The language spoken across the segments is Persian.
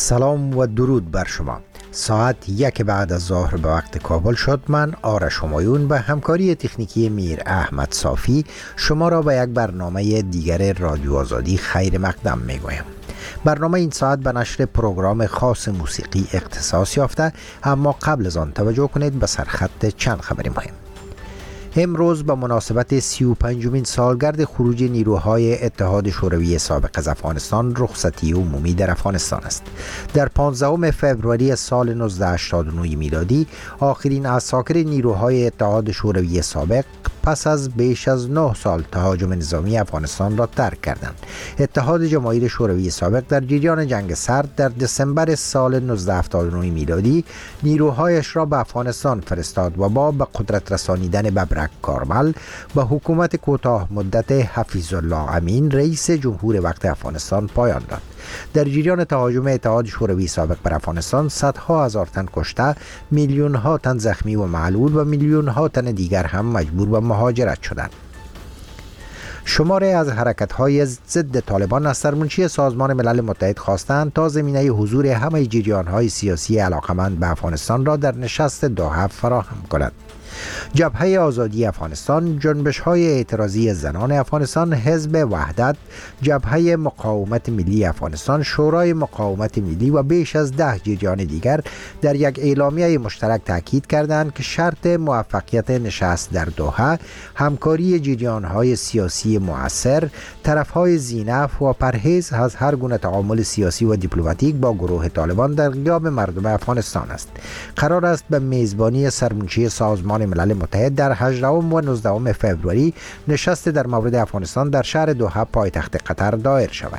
سلام و درود بر شما. ساعت 1 بعد از ظهر به وقت کابل شد. من آرش همایون به همکاری تکنیکی میر احمد صافی شما را به یک برنامه دیگر رادیو آزادی خیر مقدم می گویم. برنامه این ساعت به نشر پروگرام خاص موسیقی اختصاص یافته، اما قبل از آن توجه کنید به سرخط چند خبر مهم. امروز به مناسبت 35مین سالگرد خروج نیروهای اتحاد شوروی سابق از افغانستان رخصتی عمومی در افغانستان است. در 15 فوریه سال 1989 میلادی آخرین عساکر نیروهای اتحاد شوروی سابق پس از بیش از 9 سال تهاجم نظامی افغانستان را ترک کردند. اتحاد جماهیر شوروی سابق در جریان جنگ سرد در دسامبر سال 1979 میلادی نیروهایش را به افغانستان فرستاد و با به قدرت رسانیدن ببرک کارمل به حکومت کوتاه مدت حفیظ الله امین رئیس جمهور وقت افغانستان پایان داد. در جریان تهاجم اتحاد شوروی سابق بر افغانستان صدها هزار تن کشته، میلیون ها تن زخمی و معلول و میلیون ها تن دیگر هم مجبور به مهاجرت شدند. شماره از حرکت‌های ضد طالبان از سرمنشی سازمان ملل متحد خواستند تا زمینه حضور همه جریان‌های سیاسی علاقمند به افغانستان را در نشست دوحه فراهم کند. جبهه آزادی افغانستان، جنبش‌های اعتراضی زنان افغانستان، حزب وحدت، جبهه مقاومت ملی افغانستان، شورای مقاومت ملی و بیش از 10 جریان دیگر در یک اعلامیه مشترک تاکید کردند که شرط موفقیت نشست در دوحه همکاری جریان‌های سیاسی مؤثر، طرف‌های ذی‌نفع و پرهیز از هر گونه تعامل سیاسی و دیپلماتیک با گروه طالبان در غیاب مردم افغانستان است. قرار است به میزبانی سرمنشی سازمان ملل متحد در 18 و 19 فوریه نشست در مورد افغانستان در شهر دوحه پایتخت قطر دایر شود.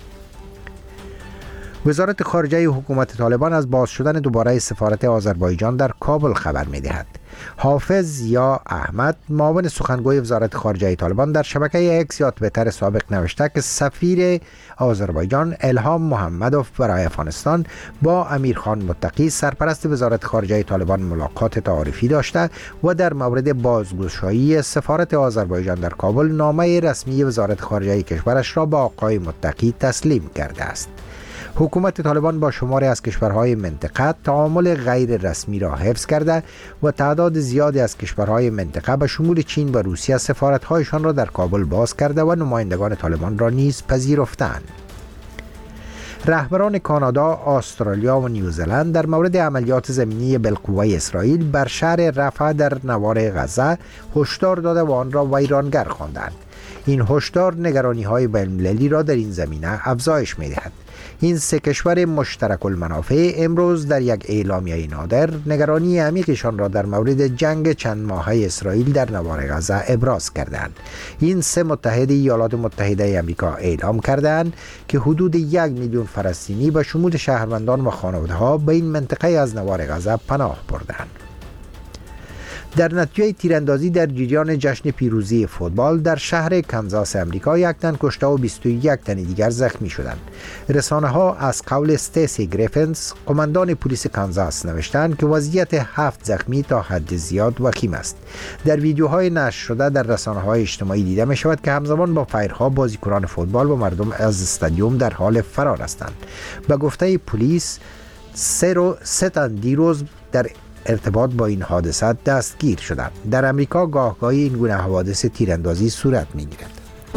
وزارت خارجه حکومت طالبان از باز شدن دوباره سفارت آذربایجان در کابل خبر می‌دهد. حافظ ضیا احمد، معاون سخنگوی وزارت خارجه طالبان، در شبکه اکس یا توییتر سابق نوشته که سفیر آذربایجان الهام محمدوف برای افغانستان با امیرخان متقی سرپرست وزارت خارجه طالبان ملاقات تعارفی داشته و در مورد بازگشایی سفارت آذربایجان در کابل نامه رسمی وزارت خارجه کشورش را با آقای متقی تسلیم کرده است. حکومت طالبان با شماری از کشورهای منطقه تعامل غیر رسمی را حفظ کرده و تعداد زیادی از کشورهای منطقه به شمول چین و روسیه سفارت‌هایشان را در کابل باز کرده و نمایندگان طالبان را نیز پذیرفتند. رهبران کانادا، استرالیا و نیوزلند در مورد عملیات زمینی بالقوه اسرائیل بر شهر رفح در نوار غزه هشدار داده و آن را ویرانگر خواندند. این هشدار نگرانی‌های بین‌المللی را در این زمینه افزایش می‌دهد. این سه کشور مشترک المنافع امروز در یک اعلامیه نادر نگرانی عمیقشان را در مورد جنگ چند ماهه اسرائیل در نوار غزه ابراز کردند. این سه متحد ایالات متحده آمریکا اعلام کردند که حدود 1 میلیون فلسطینی به شمول شهروندان و خانواده‌ها به این منطقه از نوار غزه پناه بردند. در نتیجه تیراندازی در جریان جشن پیروزی فوتبال در شهر کانزاس امریکا 1 تن کشته و 21 تن دیگر زخمی شدند. رسانه ها از قول استیسی گریفنز، قماندان پلیس کانزاس، نوشتند که وضعیت 7 زخمی تا حد زیاد وخیم است. در ویدیوهای نشر شده در رسانه های اجتماعی دیده می شود که همزمان با فیرها بازیکنان فوتبال و مردم از استادیوم در حال فرار هستند. به گفته پلیس 3 تن دیروز در ارتباط با این حادثه دستگیر شدند. در امریکا گاهگاهی این گونه حوادث تیراندازی صورت می‌گیرد.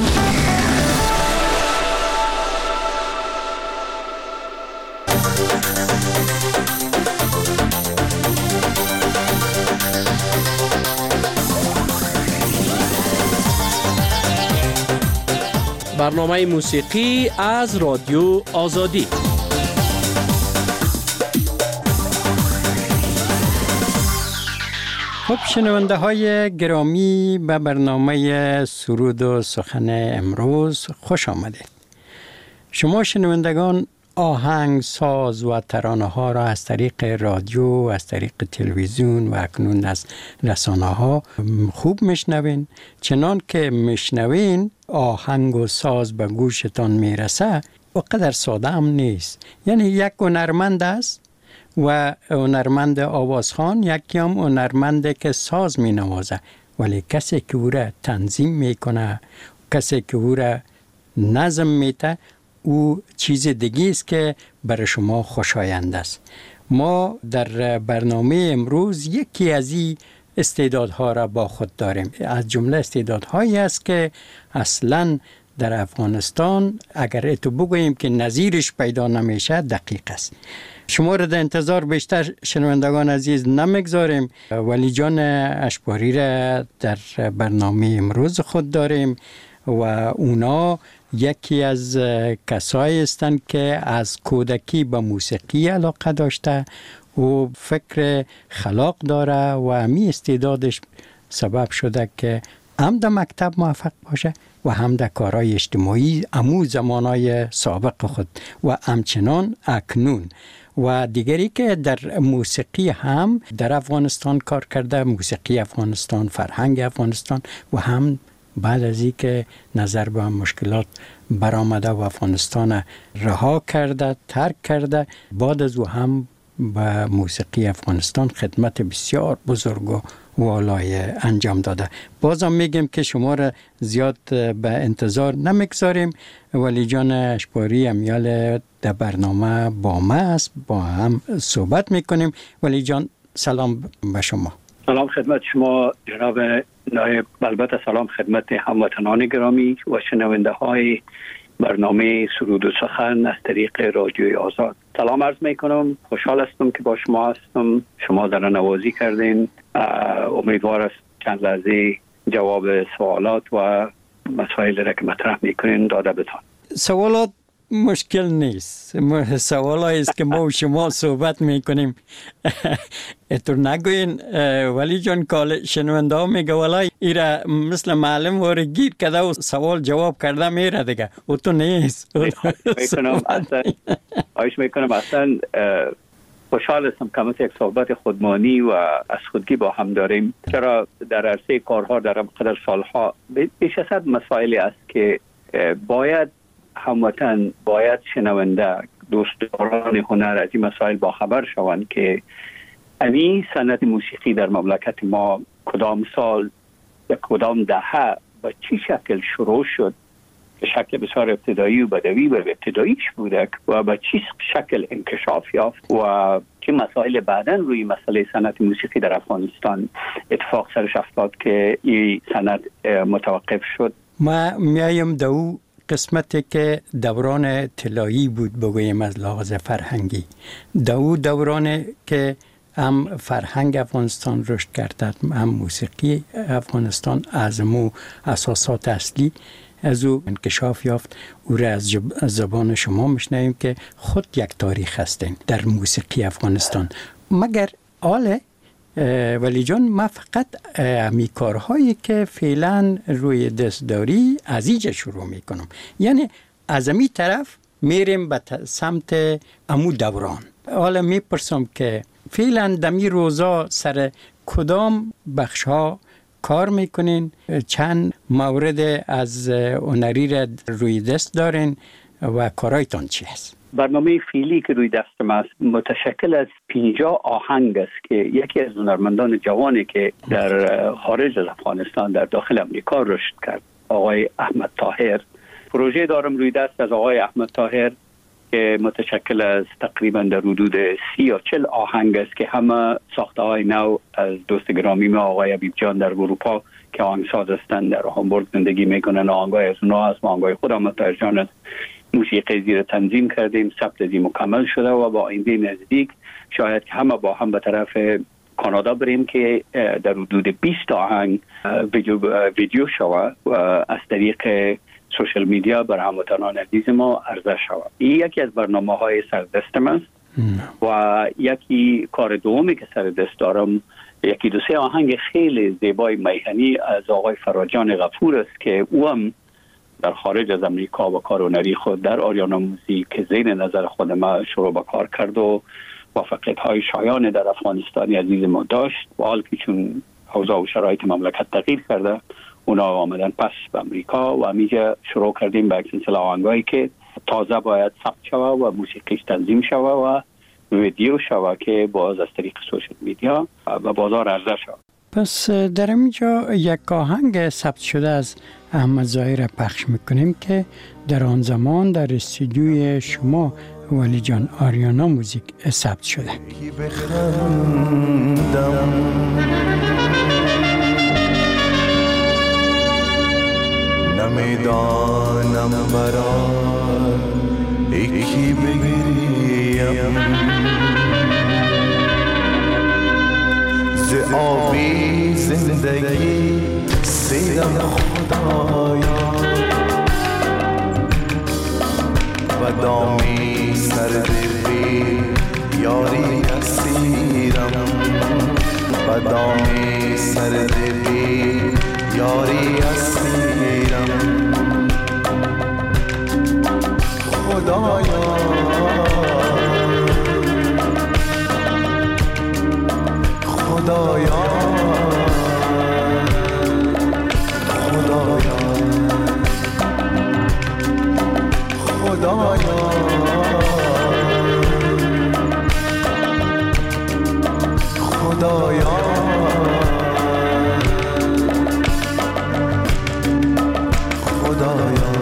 برنامه موسیقی از رادیو آزادی. خب شنونده های گرامی، به برنامه سرود و سخن امروز خوش آمدید. شما شنوندگان آهنگ ساز و ترانه ها را از طریق رادیو، از طریق تلویزیون و اکنون از رسانه ها خوب میشنوین. چنان که میشنوین آهنگ و ساز به گوشتان میرسه و قدر ساده هم نیست. یعنی یک هنرمند است و هنرمند آوازخوان، یکی هم هنرمنده که ساز می نوازه، ولی کسی که او را تنظیم میکنه، کسی که او را نظم میده، او چیز دیگه است که برای شما خوشایند است. ما در برنامه امروز یکی از این استعدادها را با خود داریم. از جمله استعدادهایی است که اصلاً در افغانستان اگر تو بگوییم که نظیرش پیدا نمیشه دقیق است. شما را در انتظار بیشتر شنوندگان عزیز نمیگذاریم. ولی جان اشباری را در برنامه امروز خود داریم و اونا یکی از کسایی هستند که از کودکی به موسیقی علاقه داشته و فکر خلاق داره و همی استعدادش سبب شده که هم در مکتب موفق باشه و هم در کارهای اجتماعی امو زمانهای سابق خود و همچنان اکنون. و دیگری که در موسیقی هم در افغانستان کار کرده، موسیقی افغانستان، فرهنگ افغانستان، و هم بعد از این که نظر به مشکلات برآمده و افغانستان رها کرده، ترک کرده، بعد از او هم به موسیقی افغانستان خدمت بسیار بزرگ و والای انجام داده. بازم میگم که شما را زیاد به انتظار نمیگذاریم. ولی جان اشباری امیال در برنامه با ما است، با هم صحبت میکنیم. ولی جان سلام به شما. سلام خدمت شما جناب نایب، البته سلام خدمت هموطنان گرامی و شنونده های برنامه سرود و سخن از طریق رادیوی آزاد. سلام عرض میکنم، خوشحال هستم که با شما هستم. شما در نوازی کردین، امیدوار است چند لحظه جواب سوالات و مسائل را که مطرح میکنین داده بتان. سوالات مشکل نیست، سوالایی است که ما و شما صحبت میکنیم. اتر نگوین ولی جان کال شنونده ها میگه ولی ایره مثل معلم واره گیر کده و سوال جواب کرده میره دیگه. او تو نیست. آیش میکنم اصلا خوشحال هستم که مثل یک صحبت خودمانی و از خودگی با هم داریم، چرا در عرصه کارها در قدر سالها بیش از حد مسائلی است که باید هموطن، باید شنونده، دوستداران هنر از این مسائل با خبر شوند که این صنعت موسیقی در مملکت ما کدام سال یا کدام دهه به چی شکل شروع شد، به شکل بسیار ابتدایی و بدوی و ابتداییش بوده و به چی شکل انکشاف یافت و چه مسائل بعداً روی مسئله صنعت موسیقی در افغانستان اتفاق سرش افتاد که این صنعت متوقف شد. ما میایم دو قسمتی که دوران طلایی بود بگویم از لحاظ فرهنگی، دورانی که هم فرهنگ افغانستان رشد کرده، هم موسیقی افغانستان از مو اساسات اصلی از او انکشاف یافت. او را از زبان شما میشنویم که خود یک تاریخ هستین در موسیقی افغانستان. مگر آله ولی جان ما فقط همی کارهایی که فعلا روی دست داری از اینجا شروع میکنم، یعنی از امی طرف میریم به سمت امو دوران. حالا میپرسم که فعلا دمی روزا سر کدام بخش ها کار میکنین، چند مورد از هنری را روی دست دارین و کارایتان چی است؟ برنامه فعلی که روی دستم است متشکل از 50 آهنگ است که یکی از هنرمندان جوانی که در خارج از افغانستان در داخل امریکا رشد کرد، آقای احمد طاهر. پروژه دارم روی دست از آقای احمد طاهر که متشکل از تقریبا در حدود 30 یا 40 آهنگ است که همه ساخته های نو از دوست گرامی ما آقای حبیب جان در اروپا که آهنگساز هستند، در هامبورگ زندگی میکنن. آهنگای از اونها است، آهنگای خود احمد طاهر جان است. موسیقی زیر تنظیم کردیم، ثبت زی مکمل شده و با آینده نزدیک شاید که همه با هم به طرف کانادا بریم که در حدود 20 آهنگ ویدیو شود و از طریق سوشل میدیا بر هموطنان عزیز ما عرضه شود. این یکی از برنامه‌های سردستم است و یکی کار دومی که سر دست دارم یکی دو سه آهنگ خیلی زیبای میهنی از آقای فراجان غفور است که او هم در خارج از امریکا و کار هنری خود در آریانا موزیک که زیر نظر خود ما شروع به کار کرد و موفقیت‌های شایان در افغانستان عزیز ما داشت و حال که چون اوضاع و شرایط مملکت تغییر کرده اونا آمدن پس به امریکا و همیشه شروع کردیم به یک سلسله آهنگایی که تازه باید ثبت شود و موسیقیش تنظیم شود و ویدیو شود که باز از طریق سوشل میدیا و بازار عرضه شود. پس در اینجا یک آهنگ ثبت شده از احمد ظاهر پخش میکنیم که در آن زمان در استودیوی شما ولی جان آریانا موزیک ثبت شده. نمیدانم برای یکی بگیریم ز آبی زندگی سیدم خدایا و دامی سرد بی یاری اسیرم و دامی سرد بی یاری اسیرم خدایا خدایا خدایا خدایا خدایا خدایا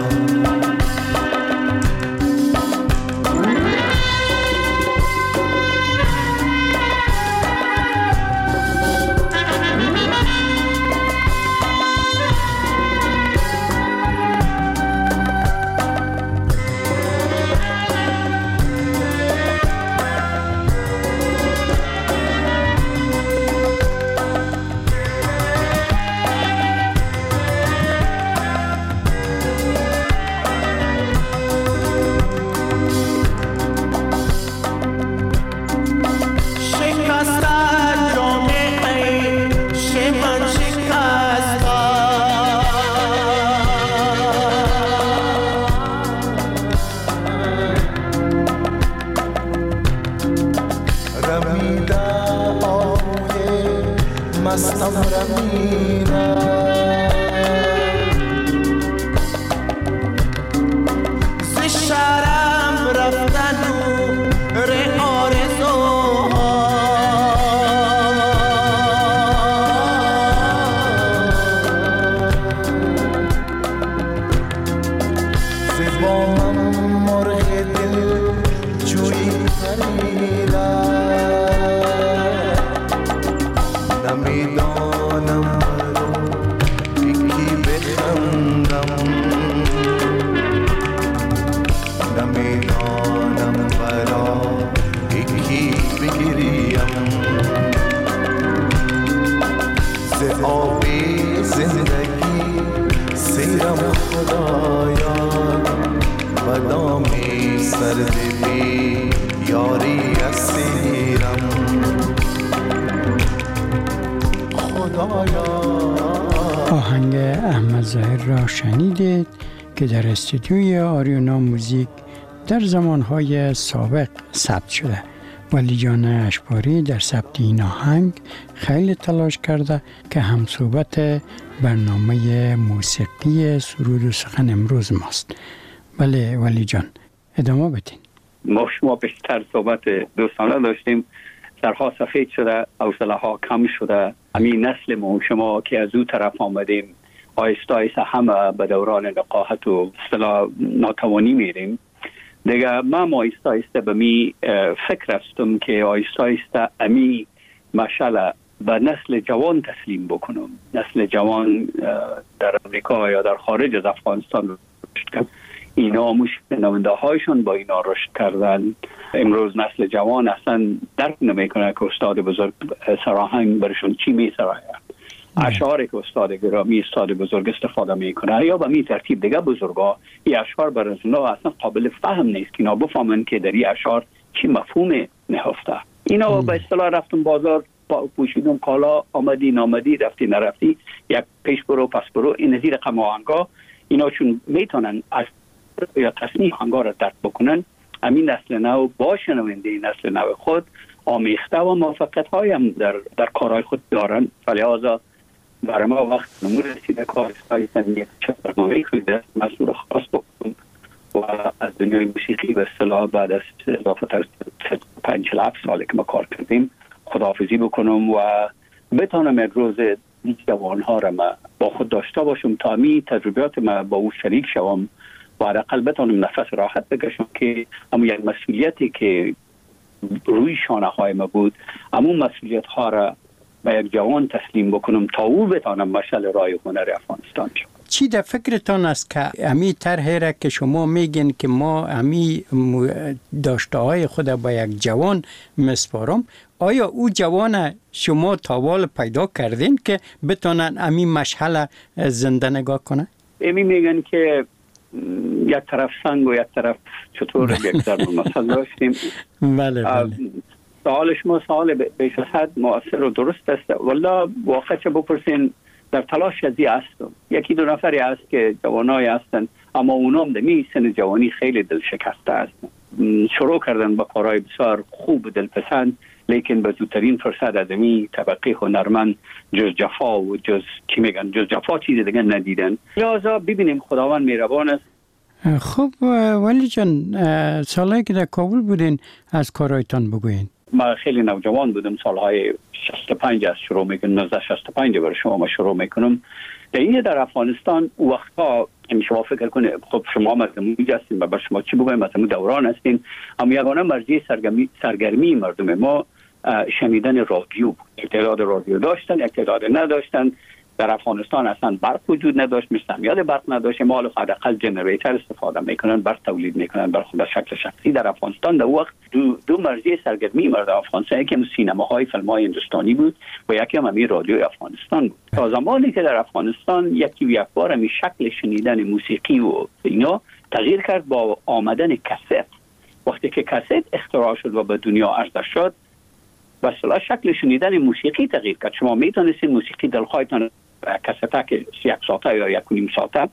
آهنگ احمد ظاهر را شنیدید که در استودیوی آریانا موزیک در زمانهای سابق ثبت شده. ولی جان اشپاری در ثبت این آهنگ خیلی تلاش کرده که همصحبت برنامه موسیقی سرود و سخن امروز ماست. بله ولی جان ادامه بدین. ما شما بیشتر صحبت دوستانه داشتیم، سرها سفید شده، حوصله ها کم شده. همین نسل ما شما که از او طرف آمدیم آیسته آیسته همه به دوران نقاهت و اصطلاح ناتوانی میریم دیگه. من آیسته آیسته به می فکر هستم که آیسته آیسته امی مشعل به نسل جوان تسلیم بکنم. نسل جوان در امریکا یا در خارج از افغانستان رشد کرد، اینا نماینده هایشون با اینا رشد کردن. امروز نسل جوان اصلا درک نمیکنه که استاد بزرگ سراهنگ برشون چی میسراید. اشعاری که استاد گرامی استاد بزرگ استفاده میکنه یا به می ترتیب دیگه بزرگا این اشعار برای اونا اصلا قابل فهم نیست که اینا بفهمن که در این اشعار چی مفهوم نهفته. اینا به اصطلاح رفتن بازار پوشیدن کالا، آمدی نامدی، رفتی نرفتی، یک پیش برو پس برو، این نظیر رقم آهنگا اینا چون میتونن از یا تصنیح آهنگا را درک بکنن، همین نسل نو با شنونده نسل نو خود آمیخته و موفقیت های هم در کارهای خود دارن. فلذا برای ما وقت نمور رسیده که آیستایستن یک چه برنامه خود مسئول خاص بکنم و از دنیای موسیقی به اصطلاح بعد از اضافه 5-7 ساله که ما کار کردیم خداحافظی بکنم و بتانم یک روز این جوانها را ما با خود داشته باشم تا می تجربیات ما با او شریک شوم و حداقل بتانم نفس راحت بکشم که اما یک مسئولیتی که روی شانه های ما بود اما مسئولیت ها را به یک جوان تسلیم بکنم تا او بتانم مشعل راه هنر افغانستان شد. چی در فکرتان است که امی طرحی را که شما میگین که ما امی داشته های خود با یک جوان مسپارم، آیا او جوان شما تاوال پیدا کردین که بتانن امی مشعل زنده نگاه کنه؟ امی میگن که یک طرف سنگ و یک طرف چطور یک ضرب مثل داشتیم. بله. سوال شما سوال بیش از حد مؤثر و درست است. والله واقعا چه بپرسین در تلاش ازی هستم. یکی دو نفری هست که جوانای هستن اما اونام در می سن جوانی خیلی دل شکسته هستن. شروع کردن با کارهای بسیار خوب و دلپسند، لیکن به زودترین فرصت از این طبقه هنرمند جز جفا و جز جفا چیز دیگه ندیدن. لذا ببینیم خداوند مهربان است. خب ولی جان، سالهایی که در کابل بودین از کارهایتان بگوین. ما خیلی نوجوان بودم، سالهای 65 از شروع میکنم، 1965 برای شما ما شروع میکنم. در افغانستان وقتا شما فکر کنید خب شما مثلا هستین و بر شما چی بگویم، مثلا دوران هستین، اما یگانه مرجع سرگرمی مردم ما شنیدن رادیو بود. یک تعداد رادیو داشتن، یک تعداد نداشتن. در افغانستان اصلا برق وجود نداشت، مستعمل برق نداشت، ما حداقل جنریتر استفاده میکنن، برق تولید میکنن بر خود شکل شخصی. در افغانستان در وقت دو مرجع سرگرمی مردم افغانستان، یکی هم سینماهای فیلم‌های هندوستانی بود و یکی هم رادیو افغانستان بود. تا زمانی که در افغانستان یکی و یک بار می شکل شنیدن موسیقی و اینا تغییر کرد با آمدن کست. وقتی که کست اختراع شد و به دنیا عرضه شد، به اصطلاح شکل شنیدن موسیقی تغییر کرد. شما میتونستید موسیقی دلخواهتان کسته که 1 ساعته یا 1.5 ساعته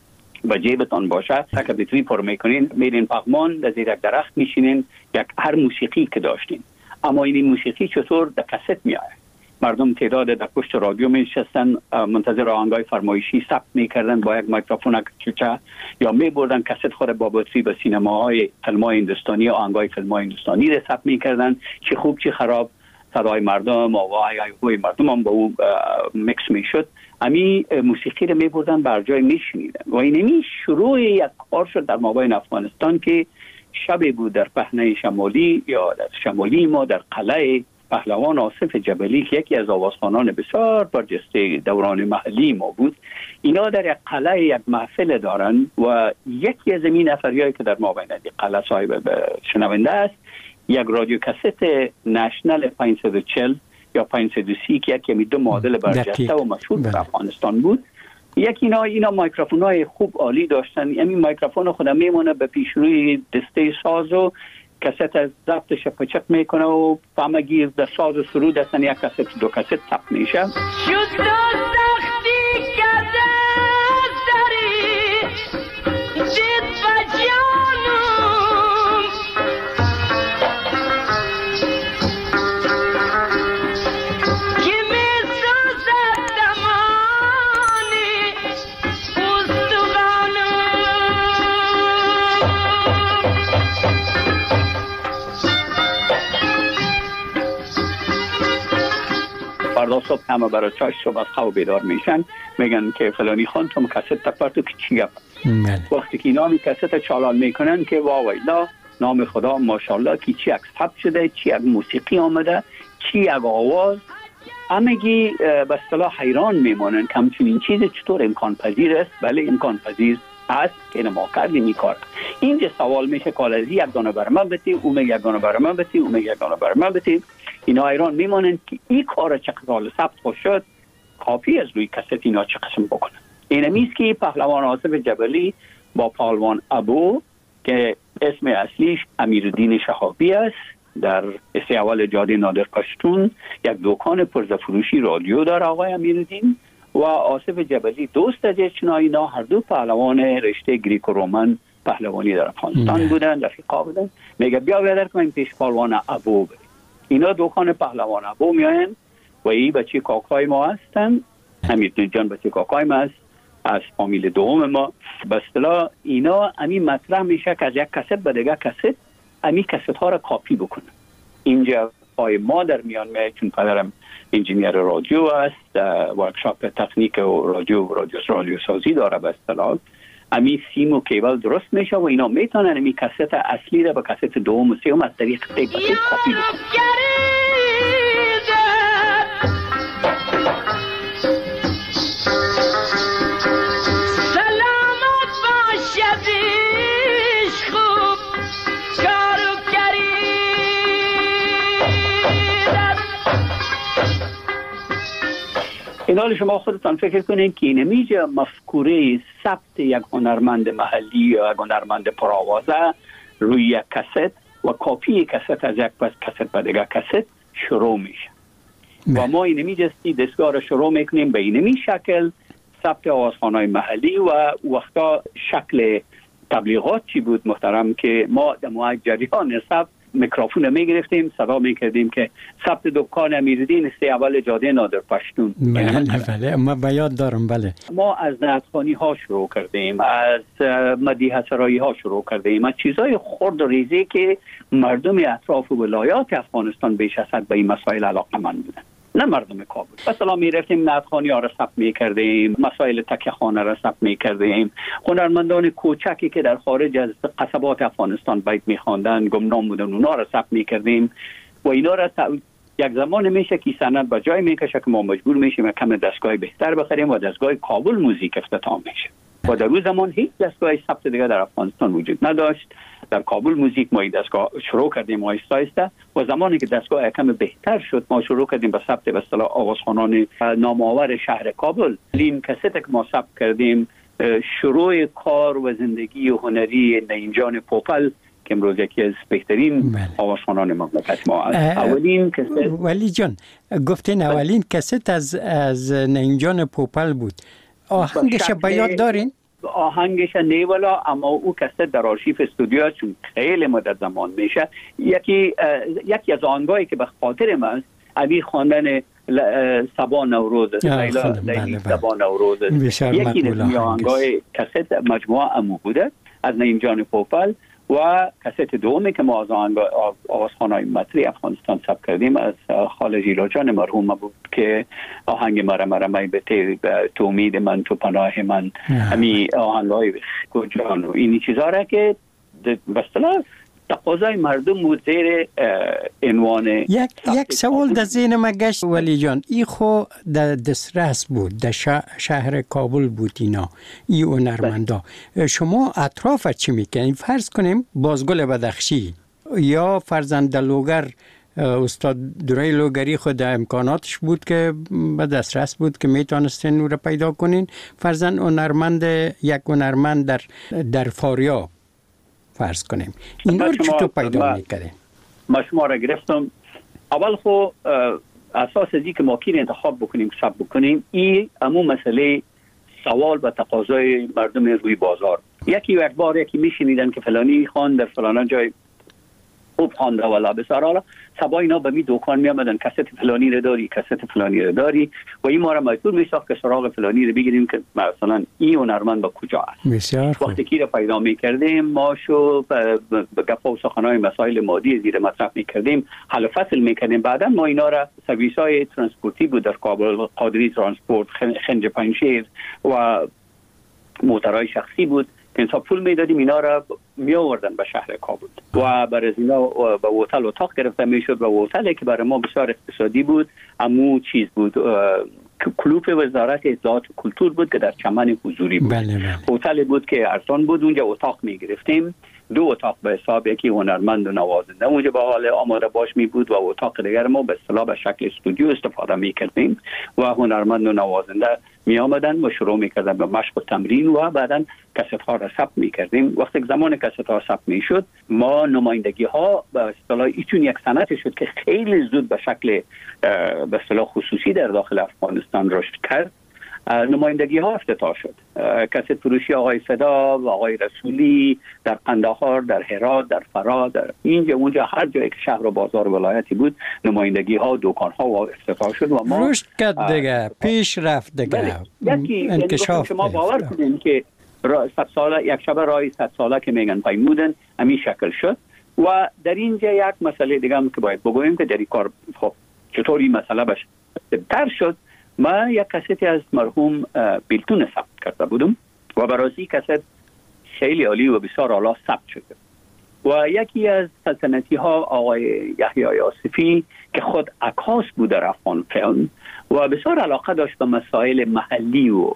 به جیبتان باشه، که بطری پر میکنین، میرین پغمان در زیر یک درخت میشینین، یک هر موسیقی که داشتین. اما این موسیقی چطور در کست میاد؟ مردم تعداد در پشت رادیو میشستن، منتظر آهنگای فرمایشی ثبت میکردن با یک میکروفون کوچه، یا میبردن کست خود با بطری به سینماهای فیلم‌های هندوستانی، آهنگای فیلم‌های هندوستانی را ثبت میکردن، چه خوب چه خراب صدای مردم، آوای مردم هم با او میکس میشد. امی موسیقی رو میبردن بر جای میشنیدن و اینمی شروع یک کار شد در مابین افغانستان که شبی بود در پهنه شمالی یا در شمالی ما در قلعه پهلوان آصف جبلی که یکی از آوازخوانان بسیار برجسته دوران محلی ما بود. اینا در یک قلعه یک محفل دارن و یکی از این نفریایی که در مابین قلعه صاحب شنونده است یک رادیو کست نشنل 540 یا 530 که یکی دو مدل برجسته و مشهور در افغانستان بود. یکی اینا میکروفون‌های خوب عالی داشتن. همین میکروفون خودم میمونه به پیش روی دسته ساز و کست از ضبطش پچک میکنه و فهمگی در ساز و سرود هستن، یک کست دو کست ثبت میشه. فردا صبح همه برای چای صبح از خواب بیدار میشن، میگن که فلانی خان تو کست تپرتو که چی گفت. وقتی که نام کست چالان میکنن که واویلا نام خدا ماشاءالله که چی یک ثبت شده، چی یک موسیقی آمده، چی یک آواز، همگی به اصطلاح حیران میمونن که همچنین چیز چطور امکان پذیر است. بله امکان پذیر است که ما کردیم این کار. اینجا سوال میشه که از یک دانه بر من بتی، اون یک دانه بر من بتی، اون یک دانه بر من بتی. اینا ایران میمانند که این کار چقدر ثبت خوش شد، کافی از روی کست اینا چه قسم بکنن. اینمیست که پهلوان آصف جبلی با پهلوان ابو که اسم اصلیش امیرالدین شهابی است، در اسم اول جاده نادر پشتون یک دکان پرزفروشی رادیو داره آقای امیرالدین و آصف جبلی دوست از اینا هر دو پهلوان رشته گریکو رومن پهلوانی در افغانستان بودن، رفیقا بودن. میگه بیا بیادر کنیم پیش پهلوان ابو بریم. اینا دکان پهلوان ابو میاین و این بچه کاکای ما هستن، امیرالدین جان بچه کاکای ما است از فامیل دوم ما. به اصطلاح اینا امی مطرح میشه که از یک کست به دیگه کست امی کست ها را کاپی بکنن. اینجا پای ما در میان میاد، چون پدرم انجینیر رادیو است، ورکشاپ تکنیک و رادیو سازی داره به اصطلاح. امی سیم و کیبل درست میشه و اینا میتونن امی کست اصلی را به کست دوم و سوم از طریق تیپ به تیپ کپی بکنن. این حال شما خودتان فکر کنین که اینمیجا مفکوره ثبت یک هنرمند محلی یا یک هنرمند پرآوازه روی یک کست و کاپی کست از یک کست به دیگر کست شروع میشه و ما اینمیجا دستگاه را شروع میکنیم به اینمی شکل ثبت آوازخوان‌های محلی و وقتا شکل تبلیغات چی بود محترم که ما در جریان ثبت میکروفون میگرفتیم، صدا میکردیم که ثبت دکان امیرالدین است اول جاده نادر پشتون. بله ما به یاد دارم. بله ما از نعتخوانی ها شروع کردیم، از مدیحه سرایی ها شروع کردیم، از چیزای خرد و ریزی که مردم اطراف ولایات افغانستان بیش از حد به این مسائل علاقه‌مند بودن، نه مردم کابل. مثلا میرفتیم نعتخوانی ها را ثبت میکردیم، مسائل تکیه خانه را ثبت میکردیم، هنرمندان کوچکی که در خارج از قصبات افغانستان بیت میخواندن گمنام بودن اونا را ثبت میکردیم و اینا را یک زمان میشه که سند به جای میکشه که ما مجبور میشیم کم دستگاه بهتر بخریم و دستگاه کابل موزیک افتتاح میشه و در اون زمان هیچ دستگاه ثبت دیگه در افغانستان وجود نداشت. در کابل موزیک ما این دستگاه شروع کردیم آهسته آهسته و زمانی که دستگاه کم بهتر شد ما شروع کردیم به ثبت به اصطلاح آوازخوانان نامآور شهر کابل. این کست که ما ثبت کردیم شروع کار و زندگی و هنری نینجان پوپل که امروز یکی از بهترین آوازخوانان مملکت ما است. اولین کست ولی جان گفتین اولین کست از نینجان پوپل بود. آهنگش به یاد دارین؟ آهنگش نیولا، اما او کست در آرشیف استودیو چون خیلی مدت زمان میشه. یکی از آهنگایی که به خاطر من ابی خواندن سبا نوروز لیلی سبا نوروز یکی از آهنگای کست مجموعه امو بوده از نینجان پوپل و کست دومی که ما از آوازخوان‌های مطرح افغانستان ثبت کردیم از خاله جیلا جان مرحوم بود که آهنگ مرمرمی به تو امید من تو پناه من، همین آهنگ‌های جان و این چیزا را که به اصطلاح تقاضای مردم بود زیر عنوان یک سوال در ذهن ما گشت ولی جان، ای خو در دسترس بود، در شهر کابل بود اینا ای هنرمندا. شما اطراف چی میکنید؟ فرض کنیم بازگل بدخشی یا فرزند لوگر استاد درای لوگری خود امکاناتش بود که به دسترس بود که میتونستین نور پیدا کنین. فرزند یک هنرمند در فاریاب فرض کنیم این رو چطور پیدا میکنیم؟ ما شما را گرفتم. اول خو اساس ازی که ما کی انتخاب بکنیم ثبت بکنیم این همون مسئله سوال و تقاضای مردم روی بازار. یکی میشنیدن که فلانی خان در فلان جای خوب خوانده والا بسیار حالا سبا اینا به می دکان می آمدن کست فلانی رو داری کست فلانی رو داری و این ما را مجبور می ساخت که سراغ فلانی رو بگیریم که مثلا این هنرمند با کجا است. وقتی کی رو پیدا می کردیم ما شو به گپ و سخنهای مسائل مادی زیر مطرح می کردیم حل و فصل می کردیم. بعدا ما اینا را سرویس های ترانسپورتی بود در کابل، قادری ترانسپورت، خنج پنجشیر و موترهای شخصی بود که انصاف پول میدادیم اینا را می آوردن به شهر کابل و برای اینا به هتل اتاق گرفته میشد و هتلی که برای ما بسیار اقتصادی بود همون چیز بود کلوپ وزارت اطلاعات و کلتور بود که در چمن حضوری بود. هتل بود که ارزان بود، اونجا اتاق می گرفتیم 2 اتاق به حساب یکی هنرمند و نوازنده اونجا به حال آماده باش می بود و اتاق دیگر ما به اصطلاح به شکل استودیو استفاده می کردیم و هنرمند و نوازنده می آمدن و شروع می کردن به مشق و تمرین و بعدا کست ها را ثبت می کردیم. وقتی زمان کست ها ثبت می شد ما نمایندگی ها به اصطلاح ایشون یک سنت شد که خیلی زود به شکل به اصطلاح خصوصی در داخل افغانستان رشد کرد. نمایندگی ها افتتاح شد. کست فروشی آقای فدا و آقای رسولی در قندهار، در هرات، در فرا، در اینجا اونجا هر جایی که شهر و بازار و ولایتی بود نمایندگی ها و دکان ها افتتاح شد و ما رشد کرد دیگه، پیش رفت دیگه. انکشاف شما باور کنین که 100 ساله یک شب رای 100 ساله که میگن پیمودن همین شکل شد و در اینجا یک مسئله دیگه هم که باید بگویم که در این کار خب چطوری مسئله بهتر شد. من یک کسیتی از مرحوم بیلتون ثبت کرده بودم و برای کست خیلی عالی و بسیار اعلی ثبت شده و یکی از سلطنتی ها آقای یحیی آصفی که خود عکاس بود در افغان فیلم و بسیار علاقه داشت به مسائل محلی و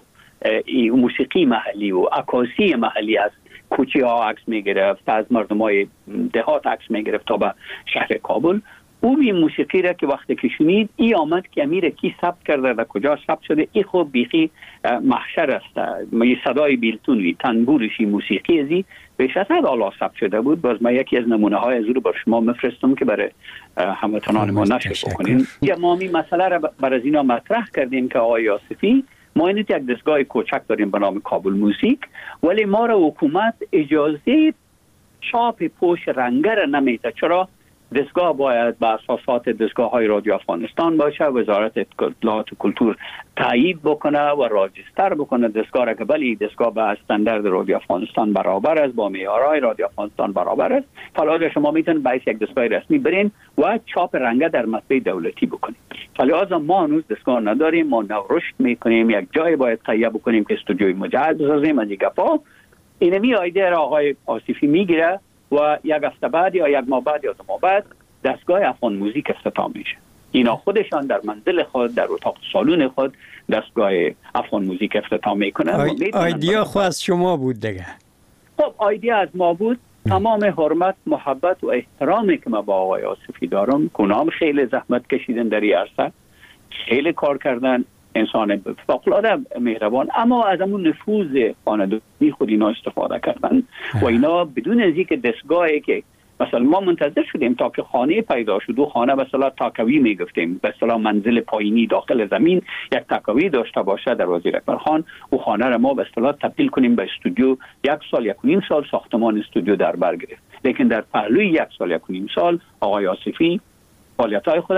موسیقی محلی و عکاسی محلی، از کوچه ها عکس می گرفت، از مردم های دهات عکس می گرفت تا به شهر کابل. او این موسیقی را که وقتی که شنید ای آمد که امیر کی ثبت کرده و کجا ثبت شده، ای خب بیخی محشر است، صدای بیلتونی تنبورشی موسیقی ازی بیش از حد اعلی ثبت شده بود. باز من یکی از نمونه های از رو بر شما مفرستم که برای هموطنان ما نشر بکنیم. ما این مسئله را بر از اینا مطرح کردیم که آقای آصفی ما اینت یک دستگاه کوچک داریم به نام کابل موزیک، ولی ما را حکومت اجازه چاپ پوش رنگر نمیده. چرا؟ دستگاه باید به اساسات دستگاه های رادیو افغانستان باشه، وزارت اطلاعات و کلتور تایید بکنه و راجستر بکنه دستگاه را که بلی دستگاه به استاندارد رادیو افغانستان برابر است، با معیارهای رادیو افغانستان برابر است. فلذا شما میتونید باید یک دستگاه رسمی برین و چاپ رنگه در مطبع دولتی بکنید. فلذا ما هنوز دستگاه نداریم، ما نو رشد میکنیم، یک جای باید تهیه بکنیم که استودیوی مجهز بسازیم. از گپا اینمی ایده را آقای آصفی میگیره و یک هفته بعد یا یک ماه بعد یا دو ماه بعد دستگاه افغان موزیک افتتاح میشه. اینا خودشان در منزل خود، در اتاق سالن خود دستگاه افغان موزیک افتتاح میکنن. ایدیا خود از شما بود دیگه؟ خب ایدیا از ما بود. تمام حرمت، محبت و احترامی که ما با آقای آصفی دارم، کنام خیلی زحمت کشیدن در این عرصه، خیلی کار کردن، انسان فوق‌العاده مهربان، اما از همون نفوذ خانه‌داری خود اینا استفاده کردن و اینا بدون از اینکه دستگاهی که مثلا ما منتظر شدیم تا که خانه پیدا شد و خانه به اصطلاح تاکوی میگفتیم، به اصطلاح منزل پایینی داخل زمین یک تاکوی داشته باشه در وزیر اکبرخان و خانه را ما به اصطلاح تبدیل کنیم به استودیو. 1 سال 1.5 سال ساختمان استودیو در بر گرفت، لیکن در پهلوی 1 سال 1.5 سال آقای آصفی فعالیت‌های خود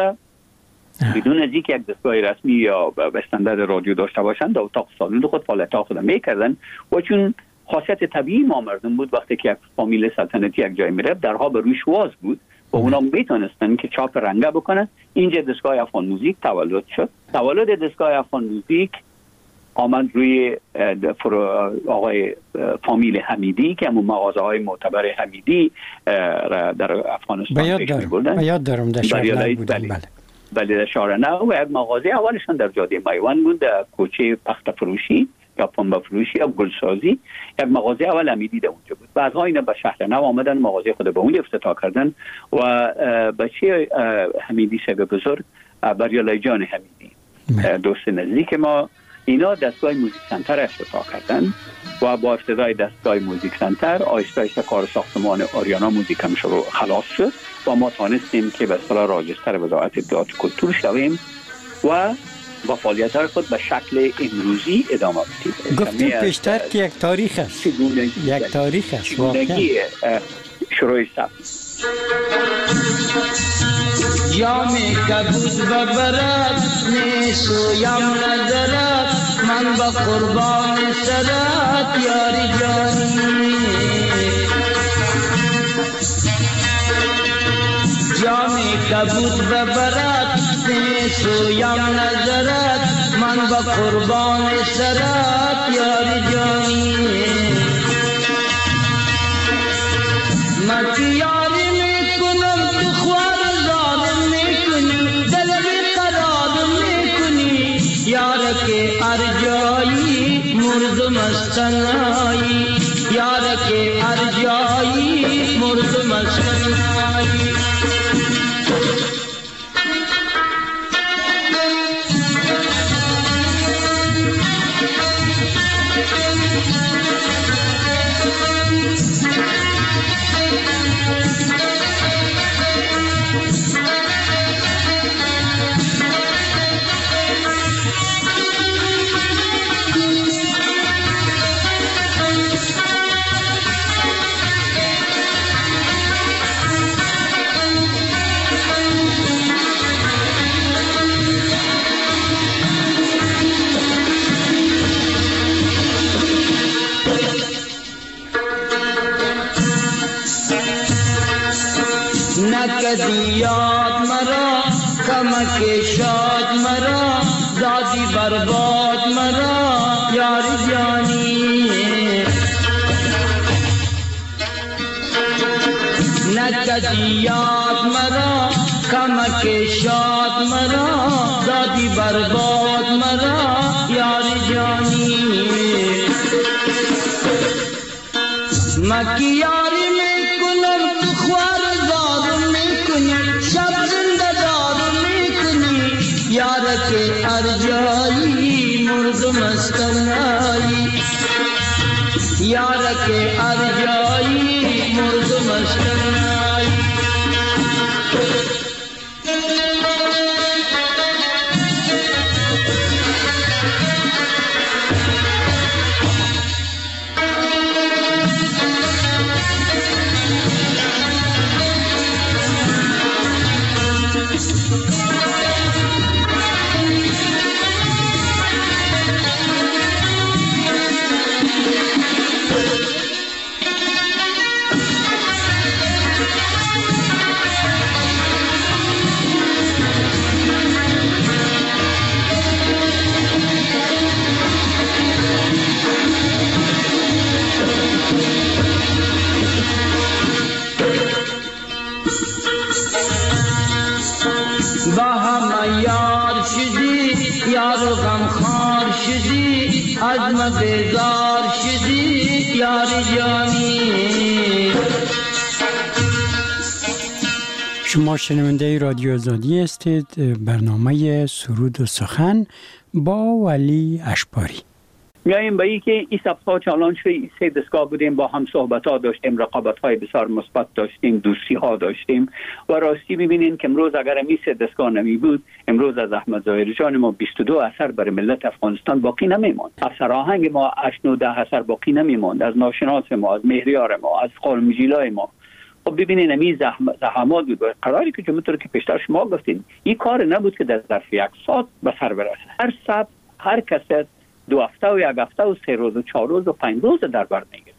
بدون از اینکه یک دستگاه رسمی یا به استاندارد رادیو داشته باشند در اتاق سالن خود فعالیت‌ها خود میکردن و چون خاصیت طبیعی ما مردم بود وقتی که یک فامیل سلطنتی یک جای میرفت درها به روش واز بود و اونا میتونستن که چاپ رنگه بکنن. اینجا دستگاه افغان موزیک تولد شد. تولد دستگاه افغان موزیک آمد روی آقای فامیل حمیدی که همون مغازه های معتبر حمیدی در افغانستان پیش می‌بردن. یاد دارم در شهر بودن. بله در شهر نو و یک مغازه اولشان در جاده میوان بود، در کوچه پخت فروشی یا پنبه فروشی یا گلسازی. یک مغازه اول حمیدی در اونجا بود. بعدها اینا به شهر نو آمدن، مغازه خود به اون افتتاح کردن و بچه حمیدی صاحب بزرگ بریالای جان حمیدی دوست نزدیک ما، اینا دستگاه موزیک سنتر افتتاح کردن و با افتتاح دستگاه موزیک سنتر آهسته آهسته کار ساختمان آریانا موزیک هم شروع خلاص شد و ما تانستیم که به اصطلاح راجستر وزارت اطلاعات و کلتور شویم و با فعالیت‌های خود به شکل امروزی ادامه بدیم. گفتید پیشتر که یک تاریخ است، یک تاریخ است واقعا شروع ثبت. جامی کبود ببرد نیسویم ندارد من با قربان سرت یاری جانی. جامی کبود ببرد نیسویم ندارد من با قربان سرت یاری جانی. من یاری میکنم تو خوار ظالم میکنی دل بیقرار میکنی یار که ارجایی مردم از تنهایی یار که ارجایی مردم از تنهایی. نکردی یاد مرا، کمک شاد مرا، دادی برباد مرا یار جانی. نکردی یاد مرا، کمک شاد مرا، دادی برباد مرا یار جانی. مکی یاری میکنم تو خوار زار میکنی، شب زنده دار میکنی، یارک ارجایی مرد مستنایی، یارک ارجایی مرد مستنایی. با هم یار شدی، یار و غمخوار شدی، از ما بیزار شدی یار جانی. شما شنونده رادیو آزادی هستید. برنامه سرود و سخن با ولی اشپاری. میاییم به این که این سبها چالان شوی 3 دستگاه بودیم، با هم صحبت ها داشتیم، رقابت های بسیار مثبت داشتیم، دوستی ها داشتیم و راستی ببینین که امروز اگر این 3 دستگاه نمی بود، امروز از احمد ظاهری جان ما 22 اثر برای ملت افغانستان باقی نمیماند، از سراهنگ ما 8-9 اثر باقی نمیماند، از ناشناس ما، از مهریار ما، از خالمجیلای ما. خب ببینین این زحمات بود. قراری که جمعیت که پیشتر شما گفتین این کار نبود که در ظرف 1 ساعت به سر برسه. هر سبت، هر کست 2 هفته و 1 هفته و 3 روز و 4 روز و 5 روز در بر میگیرد.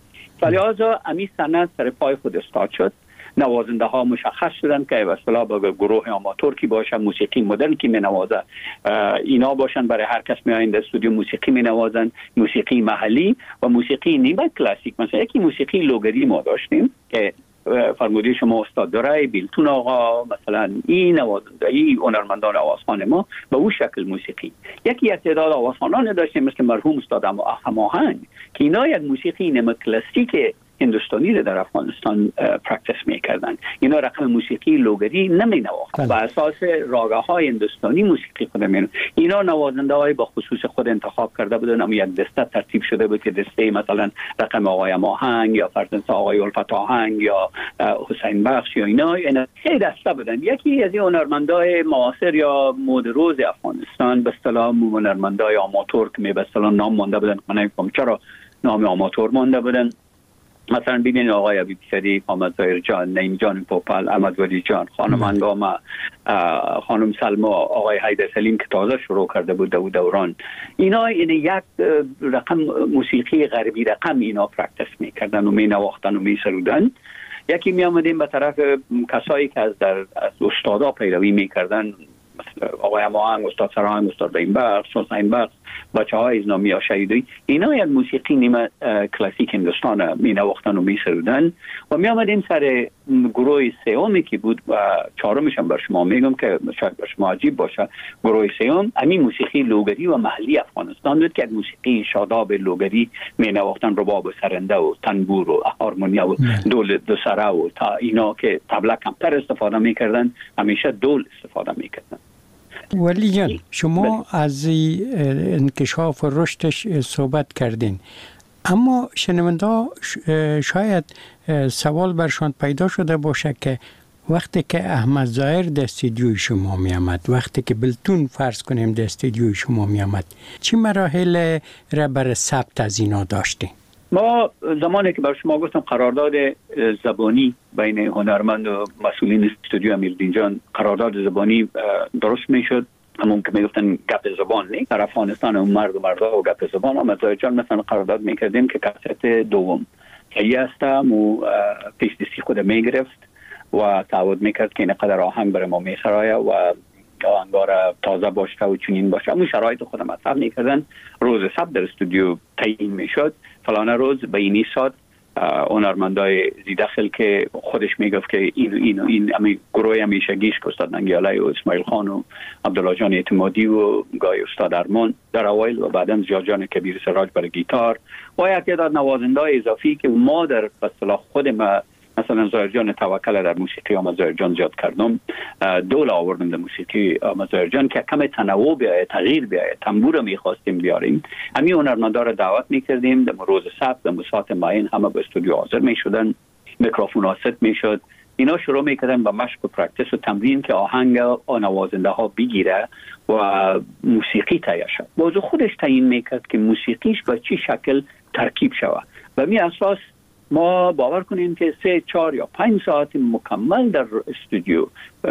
فلذا امی سند سر پای خود استاد شد. نوازنده ها مشخص شدن که اصطلاح با گروه آماتور کی باشه، موسیقی مدرن کی می نوازه، اینا باشن. برای هر کس میایند استودیو موسیقی می نوازن، موسیقی محلی و موسیقی نیمه کلاسیک. مثلا یکی موسیقی لوگری ما داشتیم که فرموده شما استاد دارای بیلتون آقا، مثلا این نوازنده ای هنرمندان آوازخوان ما به اون شکل موسیقی. یکی تعداد آوازخوانان داشتیم مثل مرحوم استاد هماهنگ که اینا یک موسیقی نیمه کلاسیک هندوستانی رو در افغانستان پرکتیس میکردن. اینا رقم موسیقی لوگری نمی نواختن، بر اساس راگه های هندوستانی موسیقی خود می‌نواختن. اینا نوازنده های با خصوص خود انتخاب کرده بودن، اما یک دسته ترتیب شده بود که دسته مثلا رقم آقای ماهنگ یا فرزند آقای الفت آهنگ یا حسین بخش یا اینا خیلی دسته بودن. یکی از این هنرمندای معاصر یا مد روز افغانستان به اصطلاح هنرمندای آماتور که به اصطلاح نام مانده بودن، من نمی‌فهمم چرا نام آماتور مانده بودن. مثلا ببینید آقای عبید شریف، احمد ظاهر جان، نعیم جان پوپل، احمد ولی جان، خانم انگامه، خانم سلما، آقای حیدر سلیم که تازه شروع کرده بود دوران، اینا این یک رقم موسیقی غربی رقم اینا پرکتیس میکردن و می نواختن و می سرودن. یکی می آمدیم به طرف کسایی که از استادا پیروی میکردن، مثل آقای ماهنگ، استاد سراهنگ، استاد رحیم بخش، حسین بخش، بچه‌های از نامی شهیدی، اینا یک موسیقی نیمه کلاسیک هندوستان می نواختن و می سرودن. و می آمدیم سر گروه سومی که بود و چهارمش هم بر شما میگم که شاید بر شما عجیب باشه. گروه سوم همین موسیقی لوگری و محلی افغانستان بود که موسیقی شاداب لوگری می نواختن، رباب و سرنده و تنبور و هارمونیا و دول دو سره و تا اینا که طبله کمتر استفاده میکردن، همیشه دول استفاده میکردن. ولی جان شما از انکشاف و رشدش صحبت کردین، اما شنونده شاید سوال برشان پیدا شده باشه که وقتی که احمد ظاهر در استودیوی شما می آمد، وقتی که بلتون فرض کنیم در استودیوی شما می آمد، چی مراحل را برای ثبت از اینا داشتیم؟ ما زمانی که بر شما گفتم قرارداد زبانی بین هنرمند و مسئولین استودیو امیرالدین جان، قرارداد زبانی درست میشد. همون که میگفتن گپ زبان نیست در افغانستان، اون مرد و مردا و گپ زبان. احمد ظاهر جان مثلا قرارداد میکردیم که کاست دوم که یه هستم و پیش دستی خود میگرفت و تعهد میکرد که اینقدر آهنگ برای ما میخرایه و آهنگار تازه باشه و چنین باشه. همون شرایط خودم مطرح میکردن. روز ثبت در استودیو تعیین میشد، فلانه روز به اینی ساعت هنرمندای زیدخل که خودش میگفت که این امی گروه همیشگیش که استاد ننگیالی و اسماعیل خان و عبدالله جان اعتمادی و گای استاد ارمان در اوایل و بعداً زیاد جان کبیر سراج برای گیتار و یک تعداد نوازنده اضافی که ما در اصطلاح خود ما مثلا زاهر جان توکل در موسیقی آمد زاهر جان زیاد کردم، دول آوردم در موسیقی آمد زاهر جان که کم تنوع بیاید، تغییر بیاید، تنبور میخواستیم بیاریم. همین هنرمندا را دعوت میکردیم در روز ثبت در ساعت معین همه به استودیو حاضر میشدن، میکروفون ست میشد، اینا شروع میکردن با مشق و پرکتیس و تمرین که آهنگ نوازنده ها بگیره و موسیقی تهیه شد. موضوع خودش تعیین میکرد که موسیقیش به چه شکل ترکیب شود و می اساس ما باور کنیم که 3 4 یا 5 ساعت مکمل در استودیو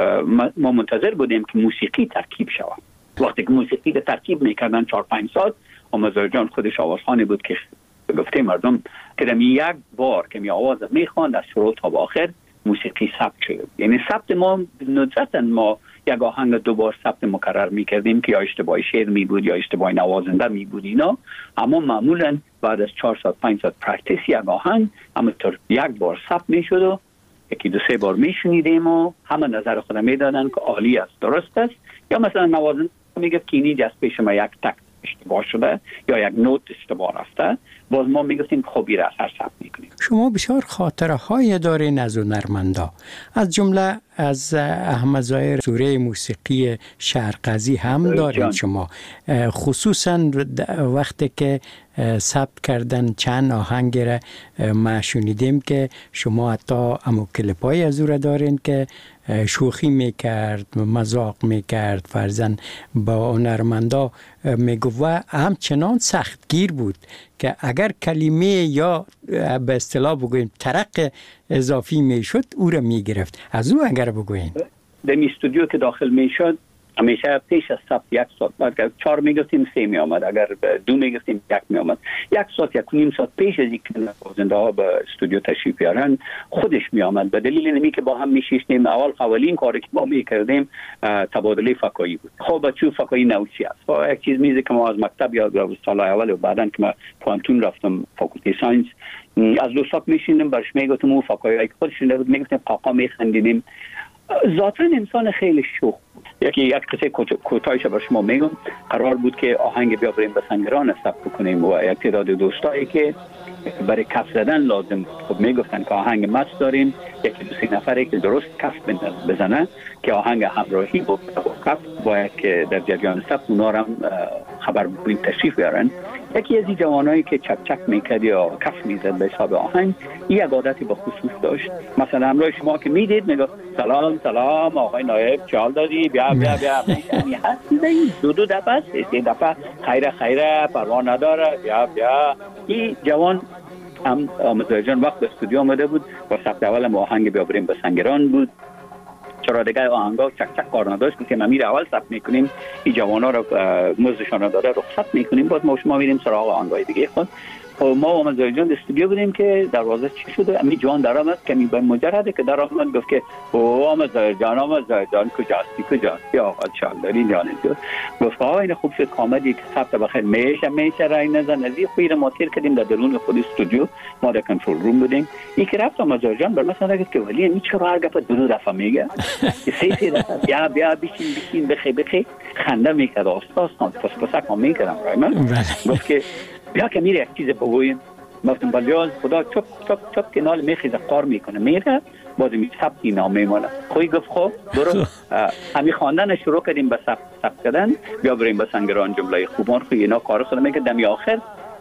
ما منتظر بودیم که موسیقی ترکیب شود. وقتی که موسیقی رو ترکیب میکردن 4 5 ساعت، زاهر جان خودش آوازخوانی بود که گفته مردم که در یک بار که می آواز میخواند از شروع تا آخر موسیقی ثبت شد. یعنی ثبت ما ندرتا ما یک آهنگ 2 بار ثبت مکرر میکردیم که یا اشتباه شعر می بود یا اشتباه نوازنده می بود اینا، اما معمولا بعد از 4 ساعت 5 ساعت پرکتیس یک آهنگ همونطور یک بار ثبت میشد و 1-2-3 بار میشنیدیم و همه نظر خود میدادن که عالی است، درست است، یا مثلا نوازنده میگفت که اینی جست پیش ما یک تک اشتباه شده یا یک نوت اشتباه رفته، باز ما میگفتیم خوبی را اثر ثبت میکنیم. شما بسیار خاطره های دارین از هنرمندا، از جمله از احمد ظاهر سوره موسیقی شهرقضی هم دارین شما، خصوصا وقتی که ثبت کردن چند آهنگ را ما شنیدیم که شما حتی امو کلیپای از او را دارین که شوخی میکرد، مذاق میکرد، فرزن با هنرمندا میگفت و همچنان سختگیر بود که اگر کلمه یا به اصطلاح بگویم ترق اضافی میشد او را میگرفت. از او اگر بگوین در استودیو که داخل میشد همیشه پیش از ثبت 1 ساعت، اگر 4 میگفتیم 3 می آمد، اگر 2 میگفتیم 1 می آمد، 1 ساعت 1.5 ساعت پیش از اینکه نوازنده ها به استودیو تشریف بیارن خودش می آمد. به دلیل اینمی که با هم میشیشتیم، اولین کاری که ما میکردیم تبادله فکایی بود. خب بچو فکایی نوچی است و یک چیز میزه که ما از مکتب یاد سال اول و بعدن که ما پوانتون رفتم فاکولته ساینس، از دوستات میشیندم برش میگفتم او فکایی که خودش بود، میگفتیم قاقا میخندیدیم. ذاتاً انسان خیلی شوخ بود. یک قصه کوتاهش بر شما میگم. قرار بود که آهنگ بیا بریم به سنگران ثبت کنیم و یک تعداد دوستایی که برای کف زدن لازم بود. خب میگفتن که آهنگ مست داریم، 1-2-3 نفری که درست کف بزنه که آهنگ همراهی با کف باید که در جریان ثبت اونا هم خبر بکنیم تشریف بیارن. یکی از این جوانایی که چک چک میکرد یا کف میزد به حساب آهنگ، این یک عادتی به خصوص داشت. مثلا همراه شما که میدید میگفت سلام آقای نایب چال دادی بیا یعنی هستی 2 دفعه 3 دفعه خیره پروا نداره بیا. این جوان هم زاهر جان وقت به استودیو آمده بود و ثبت اول آهنگ بیا بریم به سنگران بود. چرا دیگه آهنگا چک کار نداشت که ما میره اول ثبت میکنیم، این جوانا رو مزدشان رو داده رخصت میکنیم، باز ما شما میریم سراغ آهنگای دیگه. خود ما و زاهر جان استودیو بودیم که دروازه چی شده، امی جوان درآمد که می به مجرده که درآمد گفت که او زاهر جان کجاستی آقا چالداری جان گفت این خوب شد کامدی که ثبت بخیر میشه رای نزن. از این خویر ما تیر کردیم در درون خود استودیو، ما در کنترل روم بودیم. این که رفت زاهر جان بر مثلا گفت که ولی این چرا هر گفت 2 دفعه میگه 3 دفعه بیا بشین بخی خنده میکرد استاد پس میکردم رای من گفت که بیا که میره یک چیز بگویم. گفتم بلیاز خدا چپ که نال میخیزه قار میکنه میره باز می ثبتی نامه مالا خوی گفت خب برو همی خواندن شروع کردیم به ثبت کردن بیا بریم به سنگران جمله خوبان خوی اینا کار خود میکرد. دمی آخر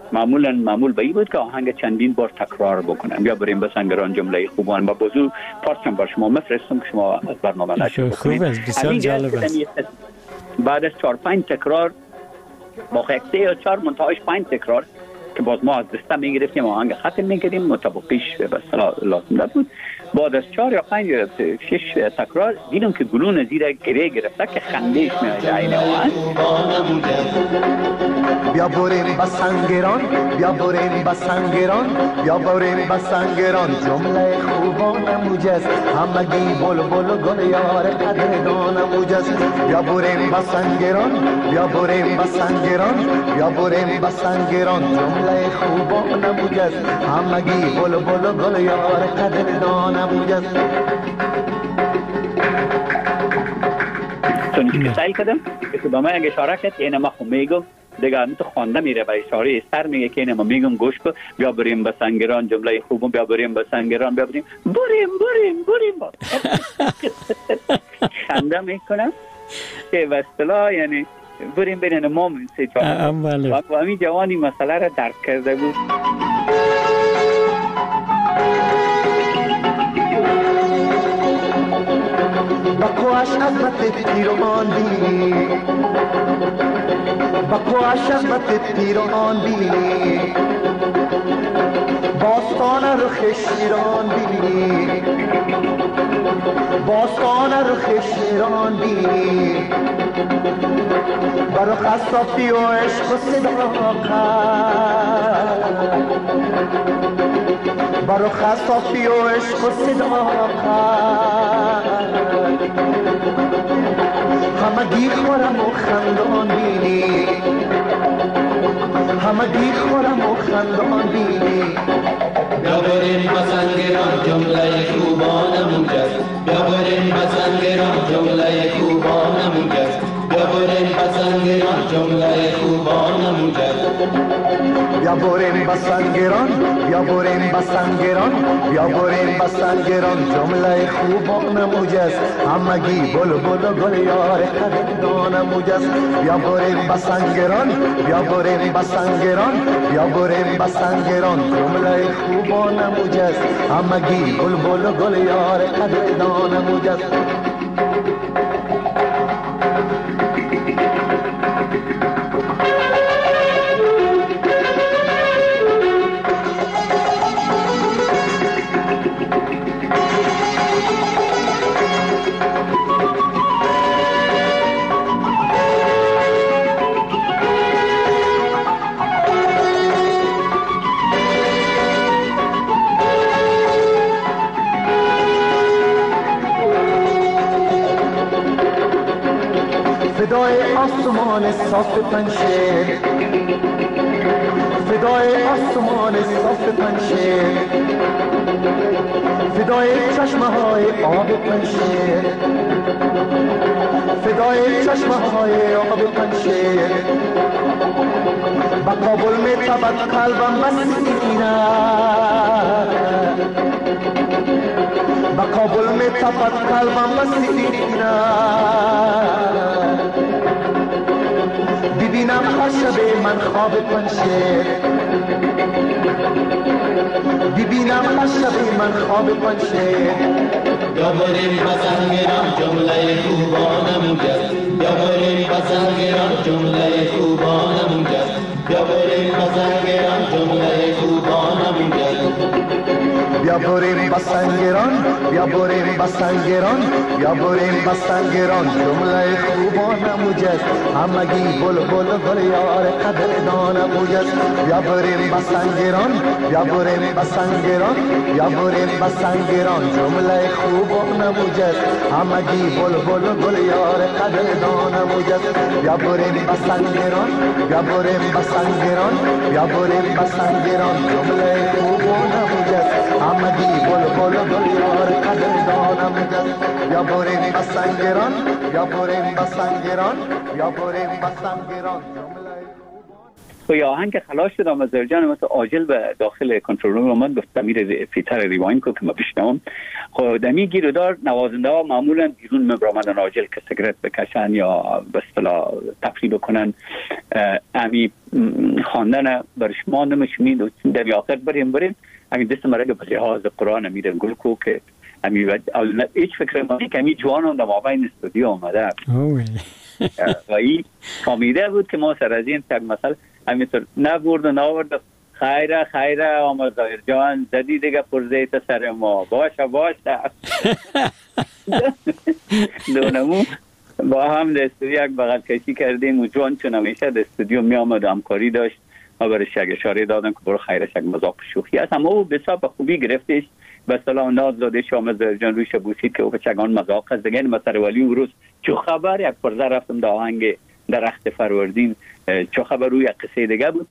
معمول به این بود که آهنگ چندین بار تکرار بکنن بیا بریم به سنگران جمله خوبان با بازو پارچم بر شما مفرستم که شما از برنامه نشد خوب است، بسیار جالب است. بعد از 4-5 تکرار با 3 یا 4 منتهاش 5 تکرار که باز ما از دسته میگرفتیم آهنگ ختم میکردیم، مطابقیش به اصطلاح لازم بود. بعد از 4 یا 5 یا 6 تکرار دیدم که گلون زیر گره گرفته که خندهش میاد عین آهنگ. بیا بریم با سنگران، بیا بریم با سنگران، بیا بریم با سنگران، جمله خوبان موجز همگی بلبل گل یار قدردان موجز. بیا بریم با سنگران، بیا بریم با سنگران، بیا بریم با سنگران، جمله خوبان موجز همگی بلبل گل یار قدردان موجز. چون که سعی کردم که با من اگه اشاره کرد اینه ما خب میگم دیگه همین تو خوانده میره با اشاره سر میگه که اینه ما میگم گوش کن، بیا بریم با سنگران جمله خوبم، بیا بریم با سنگران، بیا بریم بریم خنده میکنم که به اصطلاح یعنی بریم بین ما و همین جوانی مسئله را درک کرده بود. بکواش عظمت پیران بینی، بکواش عظمت پیران بینی، باستان رخ شیران بینی، باستان رخ شیران بینی، برو خصافی و عشق و صداقت، برو خصافی و عشق و صداقت، همگی خورم و خندان بینی، همگی خورم و خندان بینی. بیا بریم با سنگران جمله خوبانمون جست، بیا بریم با سنگران جمله خوبانمون جست، بیا بریم با سنگران جمله خوبانمون جست. بیا بریم با سنگران، بیا بریم با سنگران، بیا بریم با سنگران، جمله خوبان موجز همگی بلبل گل یار قدردان موجز. بیا بریم با سنگران، بیا بریم با سنگران، بیا بریم با سنگران، جمله خوبان موجز همگی بلبل گل یار قدردان موجز. فدای آسمان صاف پنشیر، فدای آسمان صاف پنشیر، فدای چشمه های آب پنشیر، فدای چشمه های آب پنشیر. با کابل می تبد قلبم مسیره، با کابل می تبد قلبم مسیره. ببینم هر شب من خواب پنشیر، ببینم هر شب من خواب پنشیر. بیا بریم با سنگران جمله خوبانمون جست، بیا بریم با سنگران جمله خوبانمون جست، بیا بریم با سنگران جمله خوبانمون جست. بیا بریم با سنگران، بیا بریم با سنگران، بیا بریم با سنگران، جمله خوبان موجز همگی بلبل گل یار قدردان موجز. بیا بریم با سنگران، بیا بریم با سنگران، بیا بریم با سنگران، جمله خوبان موجز همگی بلبل گل یار قدردان موجز. بیا بریم با سنگران، بیا بریم با سنگران، بیا بریم با سنگران، جمله خوبان موجز همگی بلبل گل یار قدردان موجز. بیا بریم با سنگران، بیا بریم با سنگران، بیا بریم با سنگران، جمله و یا آهنگ خلاص شدم از جان مثل عاجل به داخل کنترل روم اومد، گفت امیر فیتر ریواین کو که ما بشنوم. خب دمی گیرودار نوازنده ها معمولا بیرون میبرامدن عاجل که سیگرت بکشن یا به اصطلاح تفریح بکنن. امی خواندن برش ما نمیشمید و در آخر بریم امی دست مرگ به لحاظ قرآن امیرم گل کو که امی هیچ فکر مانی که امی جوانان در مابین استودیو آمده و این فامیده بود که ما سر از این تک مثلا همینطور نبرد و ناورد خیره آمد ظاهر جان، زدی دیگه پرزه تا سر ما. باشه دونمو با هم در استودیو یک بغل کشی کردیم و جوان چون همیشه در استودیو می آمد همکاری داشت. ما برش یک اشاره دادم که برو خیرش یک مذاق شوخی است، اما او بسیار به خوبی گرفتش. به صلاح ناز دادش آمد ظاهر جان روش بوسید که او چگان مذاق است دیگه. مثلا ولی اون روز چو خبر یک پرزه رفتم در آهنگ درخت فروردین، چو خبر روی قصه دیگه بود.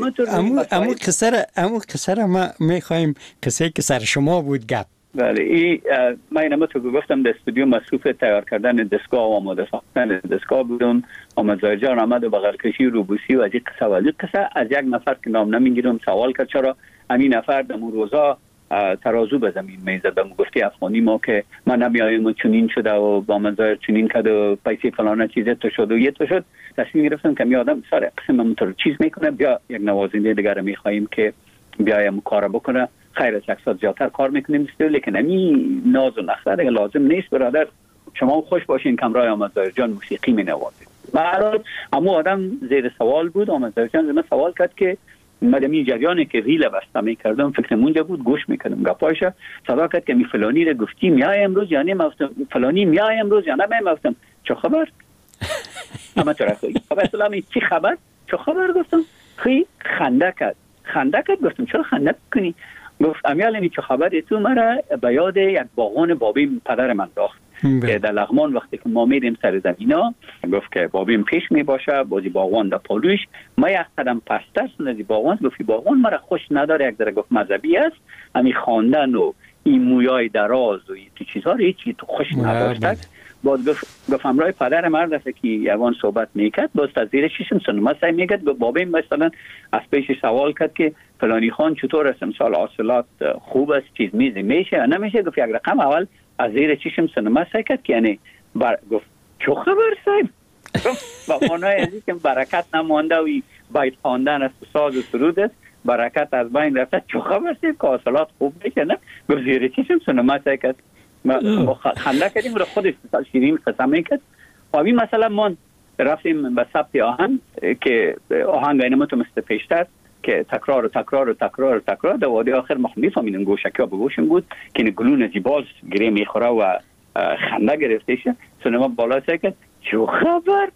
امو قصه را ما میخوایم، قصه که سر شما بود گپ. بله من اینما تو گفتم در استودیو مصروف تیار کردن دستگاه و آماده ساختن دستگاه بودم. آمد ظاهر جان آمد و بغل کشی روبوسی و از این قصه از یک نفر که نام نمیگیرم سوال کرد چرا همین نفر در اون روزا ترازو به زمین میزدم. گفتی افغانی ما که من نمیایم و چنین شده و با منظر چنین کرد و پیسی فلانه چیزه تو شد و یه تو شد. تصمیم گرفتم که می آدم سر قسم همونطور چیز میکنه، بیا یک نوازنده دیگر میخواییم که بیایم کار بکنه. خیر از 100 زیادتر کار میکنیم لیکن همین ناز و نخره دیگه لازم نیست. برادر شما خوش باشین کمرای آمد ظاهر جان موسیقی می نوازید. برای اما آدم زیر سوال بود. آمد ظاهر جان من سوال کرد که مدمی جریانی که ریل بسته میکردم فکر مونجا بود گوش میکردم گپایش. صدا کرد که می فلانی رو گفتی میای امروز یا نمیافتم، فلانی میای امروز یا نمیافتم، چه خبر؟ اما چرا خب اسلامی چی خبر؟ چه خبر گفتم؟ خی خنده کرد گفتم چرا خنده کنی؟ گفت امیال چه خبر؟ تو مرا به یاد یک باغان بابیم پدر من داخت که در لغمان وقتی که ما میریم سر زمینا گفت که بابیم پیش می باشه بازی باغان در پالوش، ما یک قدم پستر سندی باغان. گفتی باغان مرا خوش نداره، یک ذره گفت مذهبی است، همین خواندن و این مویای دراز و این چیزها رو هیچی تو خوش نداشت. باز گفت همراه پدر مرد است که یوان صحبت میکرد، باز از زیر چشم سنما سعی میکرد. بابیم مثلا از پیش سوال کرد که فلانی خان چطور است امسال حاصلات خوب است چیز میزی میشه نمیشه؟ گفت یک رقم اول از زیر چشم سنما سعی کرد که یعنی گفت چه خبر صاحب؟ با معنای ازی که برکت نمانده و باید خواندن است ساز و سرود است، برکت از بین رفته، چه خبر صاحب که حاصلات خوب میشه نه؟ گفت زیر چشم سنما سعی کرد. ما خنده کردیم رو خودش شیرین قسم میکرد. و این مثلا ما رفتیم به ثبت آهنگ که آهنگ اینما تو مثل پیشتر که تکرار در وادی آخر ما میفهمیدیم گوشکی ها به گوشم بود که این گلون زیباز گره میخوره و خنده گرفته شه. سنما بالا سعی کرد چه خبر؟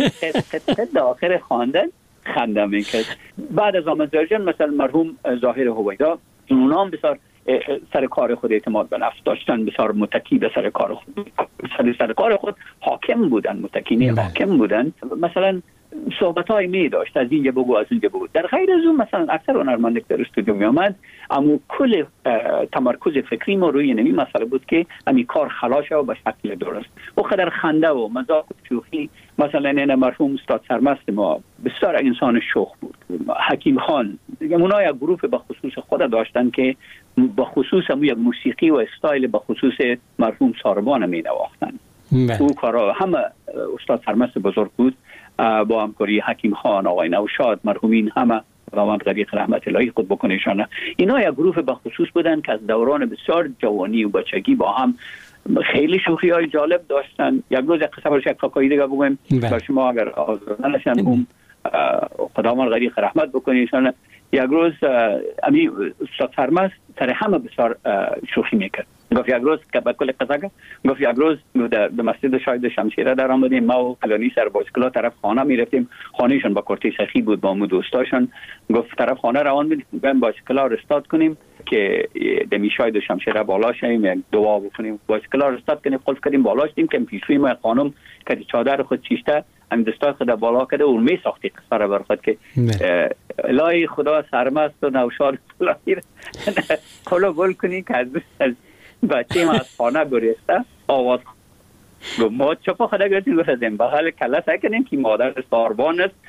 در آخر خواندن خنده میکرد. بعد از آمد ظاهر جان مثلا مرحوم ظاهر هویدا اونا هم بسیار سر کار خود اعتماد به نفس داشتن، بسیار متکی به سر کار خود، سر کار خود حاکم بودن، متکی حاکم بودن. مثلا صحبت‌های می داشت از اینجا بگو از اونجا بگو. در غیر از اون مثلا اکثر هنرمند که در استودیو می آمد اما کل تمرکز فکری ما روی اینمی مسئله بود که همین کار خلاص و به شکل درست و خدر خنده و مذاق و شوخی. مثلا این مرحوم استاد سرمست ما بسیار انسان شوخ بود. حکیم خان دیگه اونا یک گروه به خصوص خود داشتن که به خصوص هم یک موسیقی و استایل به خصوص مرحوم ساربان می نواختن. او کارا همه استاد سرمست بزرگ بود با همکاری حکیم خان، آقای نوشاد، مرحومین همه خداوند غریق رحمت الهی خود بکنهشان. اینا یک گروه به خصوص بودن که از دوران بسیار جوانی و بچگی با هم خیلی شوخی های جالب داشتن. یک روز قصه برش یک فکایی دیگه بگویم بر شما اگر آزاده نشن هم خداوند غریق رحمت بکنهشان. یک روز امی استاد سرمست سر همه بسیار شوخی میکرد. گفت یک روز که بعد کل قصه گفت یک روز در مسجد شاهد شمشیره در آمدیم، ما و فلانی سر بایسکل طرف خانه میرفتیم، خانهشون با کورتی سخی بود با مو دوستاشون. گفت طرف خانه روان بودیم بریم بایسکل ها رو استارت کنیم که دمی شاهد شمشیره بالا شیم یک دعا بکنیم. بایسکل ها رو استارت کنیم قلف کردیم بالا شدیم که پیشوی ما خانم که چادر خود چیشته هم دستای خود بالا کرده و می ساختی قصه را بر خود که الهی خدا سرمست و نوشاد فلانی قلو گل کنی که از بچه ما از خانه گریسته آواز گفت ما چپا خدا گرفتیم گفت از این بغل کله سعی کنیم که مادر ساربان است.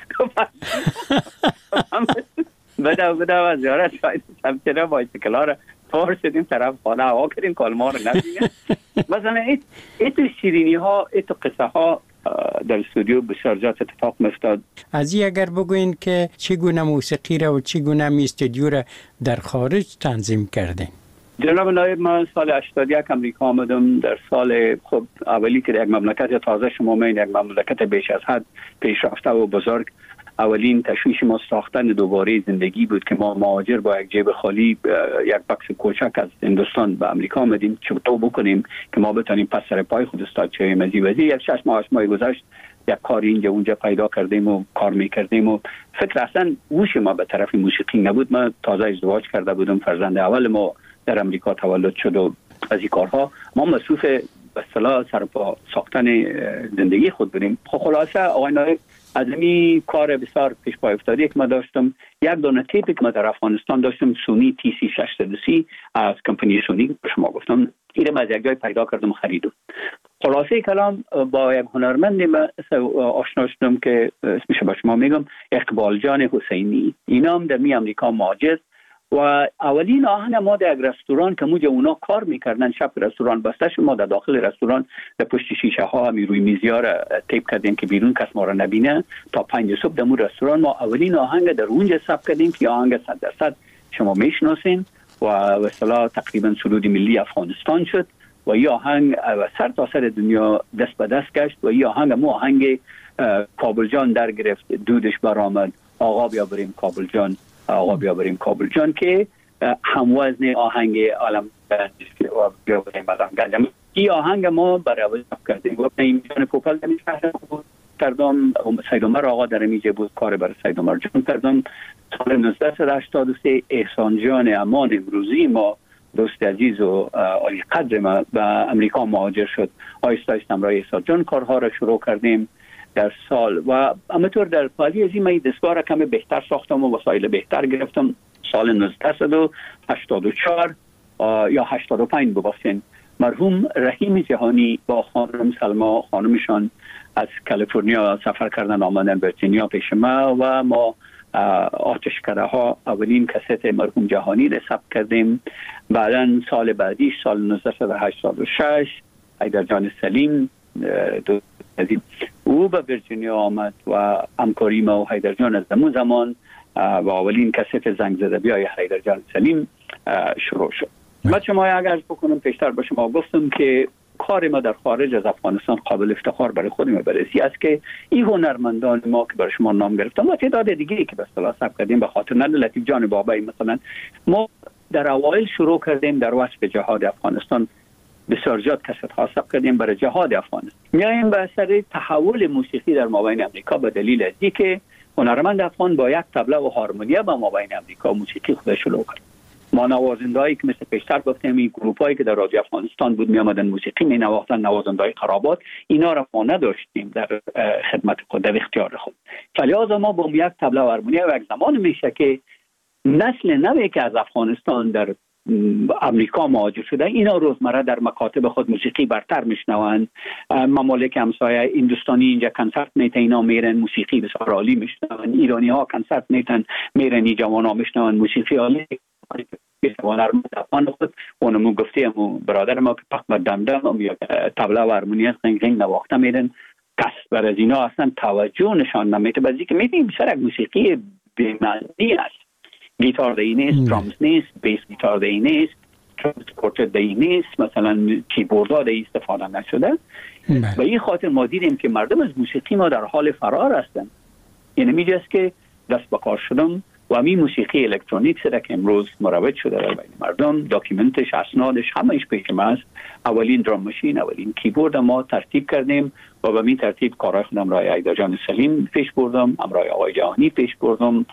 بده و زیارت شاید شمچنه بایسکلا را پار شدیم طرف خانه هوا کردیم کالما رو نبینیم. مثلا این تو شیرینی ها این تو قصه ها در استودیو بسیار جات اتفاق میفتاد. از این اگر بگوین که چگونه موسیقی را و چگونه می استودیو را در خارج تنظیم کردین؟ جناب نایب من سال 81 امریکا آمدم. در سال خب اولی که یک مملکت تازه شما یک مملکت بیش از حد پیشرفته و بزرگ اولین تشویش ما ساختن دوباره زندگی بود که ما مهاجر با یک جیب خالی یک بکس کوچک از هندوستان به امریکا آمدیم چطور بکنیم که ما بتونیم پس سر پای خود استاد شویم. از یک 6 ماه گذشت یک کاری اینجا اونجا پیدا کردیم و کار میکردیم و فکر اصلا گوش ما به طرف موسیقی نبود. ما تازه ازدواج کرده بودم، فرزند اول ما در امریکا تولد شد و از این کارها ما مصروف به اصطلاح سرپا ساختن زندگی خود بودیم. خلاصه آقای نایب از این کار بسیار پیش پای افتاده که ما داشتم یک دونه تیپی که ما در افغانستان داشتم، سونی TC630 از کمپانی سونی به شما گفتم، اینم از یک جای پیدا کردم و خریدم. خلاصه کلام با یک هنرمند آشنا شدم که اسمش به شما میگم اقبال جان حسینی. اینا هم در امریکا مهاجر و اولین آهنگ ما در یک رستوران که موجه اونا کار میکردن، شب رستوران بسته شد، ما در داخل رستوران در پشت شیشه ها همی روی میزیا را تیپ کردیم که بیرون کس ما را نبینه. تا 5 صبح در مون رستوران ما اولین آهنگ در اونجا ثبت کردیم که آهنگ 100% شما میشناسین و اصطلاح تقریبا سرود ملی افغانستان شد و این آهنگ سر تا سر دنیا دست به دست گشت و این آهنگ مو آهنگ کابل جان در گرفت، دودش برآمد، آقا بیا بریم کابل جان، آقا بیا بریم کابل جان که هموزن آهنگ عالم بیا بریم گنجم. این آهنگ ما برای کردیم و این جان پوپل در شهر بود کردم، سید عمر آقا در میجه بود، کار برای سید عمر جان کردم. سال 1983 احسان جان امان امروزی ما دوست عزیز و عالی قدر ما به امریکا مهاجر شد. آیسته آیسته همراه احسان جان کارها را شروع کردیم در سال و همینطور در پالی از این من دستگاه را کمی بهتر ساختم و وسایل بهتر گرفتم. سال 1984 یا 85 ببخشید مرحوم رحیم جهانی با خانم سلما خانمشان از کالیفرنیا سفر کردن آمدن ورجینیا پیش ما و ما آتشکده ها اولین کست مرحوم جهانی را ثبت کردیم. بعدا سال بعدی سال 1986 حیدر جان سلیم او به ورجینیا آمد و همکاری ما و حیدر جان از همون زمان و اولین کست زنگ زده بیای حیدر جان سلیم شروع شد. من شما اگر بکنم پیشتر به شما گفتم که کار ما در خارج از افغانستان قابل افتخار برای خودم برسی است که این هنرمندان ما که برای شما نام گرفتم و تعداد دیگه که به اصطلاح ثبت کردیم به خاطر نده لطیف جان بابایی مثلا ما در اوایل شروع کردیم در وصف جهاد افغانستان بسیار زیاد کست ها ثبت کردیم برای جهاد افغانستان. میایم به اثر تحول موسیقی در مابین امریکا به دلیل از اینکه هنرمند افغان با یک طبله و هارمونیا به مابین امریکا موسیقی خودش شروع کرد. ما نوازندهایی که مثل پیشتر گفتیم این گروپایی که در رادیو افغانستان بود می آمدن موسیقی می نواختن، نوازندهای خرابات، اینا را ما نداشتیم در خدمت خود، در اختیار خود. فلذا ما با یک طبله و هارمونیا و یک زمان میشه که نسل نوی که از افغانستان در امریکا مهاجر شده اینا روزمره در مکاتب خود موسیقی برتر میشنوند. ممالک همسایه هندوستانی اینجا کنسرت میتن، اینا میرن موسیقی بسیار عالی میشنوند. ایرانی ها کنسرت میتن میرن این جوانا میشنوند موسیقی عالی. هنرمند افغان خود اونمو گفتیم برادر ما که پخ دمدم یا طبله و هارمونی قنگ نواخته میرن کس بر از اینا اصلا توجه نشان نمیده. بعضی که میبینیم سر موسیقی بی‌معنی است، گیتار دی نیست، درامز نیست، بیس گیتار دی نیست، کورتت دی نیست، مثلا کیبوردها دی استفاده نشده. و این خاطر ما دیدیم که مردم از موسیقی ما در حال فرار هستند. یعنی میجاست که دست به کار شدم و همین موسیقی الکترونیک سره که امروز مروج شده در بین مردم، داکیومنتش، اسنادش همه‌اش پیش ما است. اولین درام ماشین، اولین کیبورد ما ترتیب کردیم و به این ترتیب کارهای خودم رای حیدر جان سلیم پیش بردم، امرای آقای جهانی پیش بردم،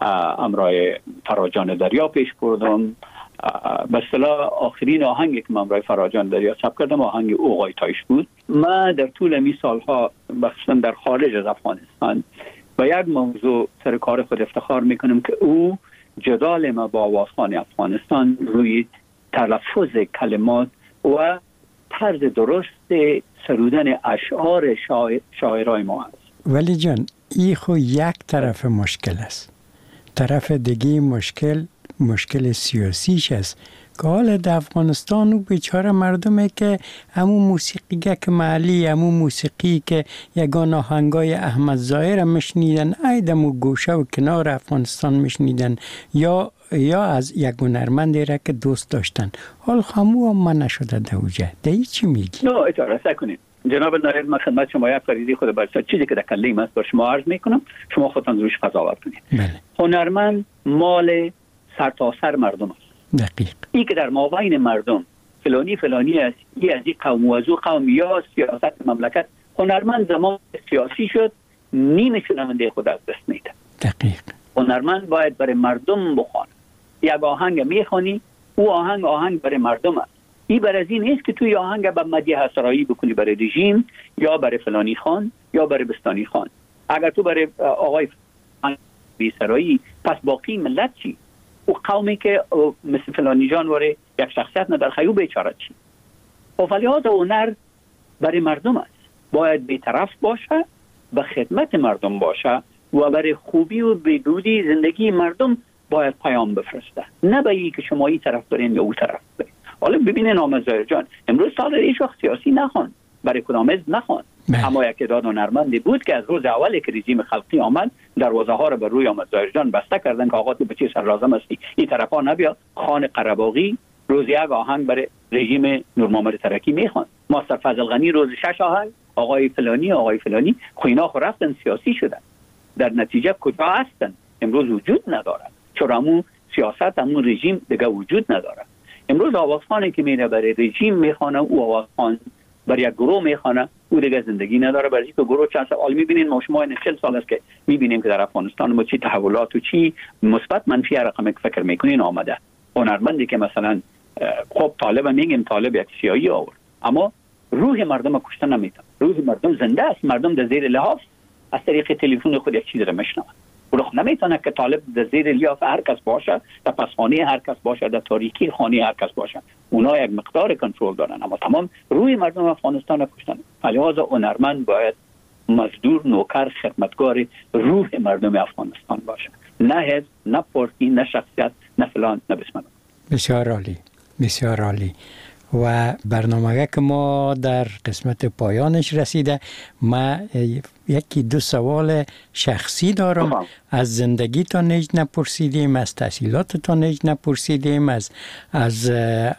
امرای فراجان دریا پیش بردم. به اصطلاح آخرین آهنگی که من برای فراجان دریا ثبت کردم آهنگ اوغای تایش بود. من در طول این سالها مخصوصا در خارج از افغانستان و یک موضوع سر کار خود افتخار میکنم که او جدال ما با آوازخوان افغانستان روی تلفظ کلمات و طرز درست سرودن اشعار شاعرای ما است. ولی جان این خو یک طرف مشکل است، طرف دیگه مشکل سیاسیش است که حال در افغانستان و بیچاره مردمه که همون موسیقی که محلی، همون موسیقی که یگان آهنگای احمد ظاهر مشنیدن ایدم و گوشه و کنار افغانستان مشنیدن یا از یک هنرمندی که دوست داشتن، حال خمو هم من نشده دوجه. دهی چی میگی؟ نه اجازه کنید جناب نایب، من خدمت شما یک فریضه خود برسا چیزی که در کلیم است بر شما عرض میکنم، شما خودتان روش قضاوت کنید. بله. هنرمند مال سرتاسر مردم است. دقیق. این که در مابین مردم فلانی است، این از این قوم و از اون قوم یا سیاست مملکت، هنرمند زمان سیاسی شد نیمه شنونده خود از دست میده. دقیق. هنرمند باید برای مردم بخوانه. یک آهنگ میخوانی، او آهنگ برای مردم است. این بر از این نیست که توی آهنگ با مدیح سرایی بکنی برای رژیم یا برای فلانی خان یا برای بستانی خان. اگر تو برای آقای بی سرایی، پس باقی ملت چی؟ او قومی که مثل فلانی جان واره یک شخصیت نداره، خیو بیچاره چی؟ فلحاظ هنر برای مردم است، باید بی‌طرف باشه، به خدمت مردم باشه و برای خوبی و بهبودی زندگی مردم باید پیام بفرسته، نه به این که شما این طرف دارین یا اون طرف دارین. حالا ببینین آمد ظاهر جان امروز سال هیچ وقت سیاسی نخوان، برای کدام حزب نخوان، اما یک تعداد هنرمندی بود که از روز اولی که رژیم خلقی آمد دروازه ها رو بر روی آمد ظاهر جان بسته کردن که آقا تو به چه سر لازم هستی این طرفا نبیا. خان قره‌باغی روز یک آهنگ برای رژیم نور محمد ترکی میخوان، ماستر فضل غنی روز 6 آهنگ، آقای فلانی خوینا خو رفتن سیاسی شدن، در نتیجه کجا هستن؟ امروز وجود نداره، چون همون سیاست همون رژیم دیگه وجود نداره. امروز آوازخانی که میره برای رژیم میخوانه، او آوازخان برای یک گروه میخوانه، او دیگه زندگی نداره. برای اینکه گروه چند سال میبینین، ما شما این 40 سال است که میبینیم که در افغانستان ما چی تحولات و چی مثبت منفی رقم فکر میکنین آمده. هنرمندی که مثلا خب طالب میگیم طالب یک سیایی آورد، اما روح مردم کشته نمیتونه. روح مردم زنده است، مردم در زیر لحاف از طریق تلفن خود یک چیز رو میشنوند. روح نمیتونه که طالب در زیر لحاف هر کس باشه، در پسخانه هر کس باشه، در تاریکی خانه هر کس باشه. اونا یک مقدار کنترل دارن، اما تمام روح مردم افغانستان رو کشتن. لذا هنرمند باید مزدور، نوکر، خدمتگار روح مردم افغانستان باشه، نه حزب، نه پارتی، نه شخصیت، نه فلان، نه بسم. بسیار عالی، بسیار عالی. و برنامه که ما در قسمت پایانش رسیده، ما یکی دو سوال شخصی دارم. از زندگی تا نیج نپرسیدیم، از تحصیلات تا نیج نپرسیدیم، از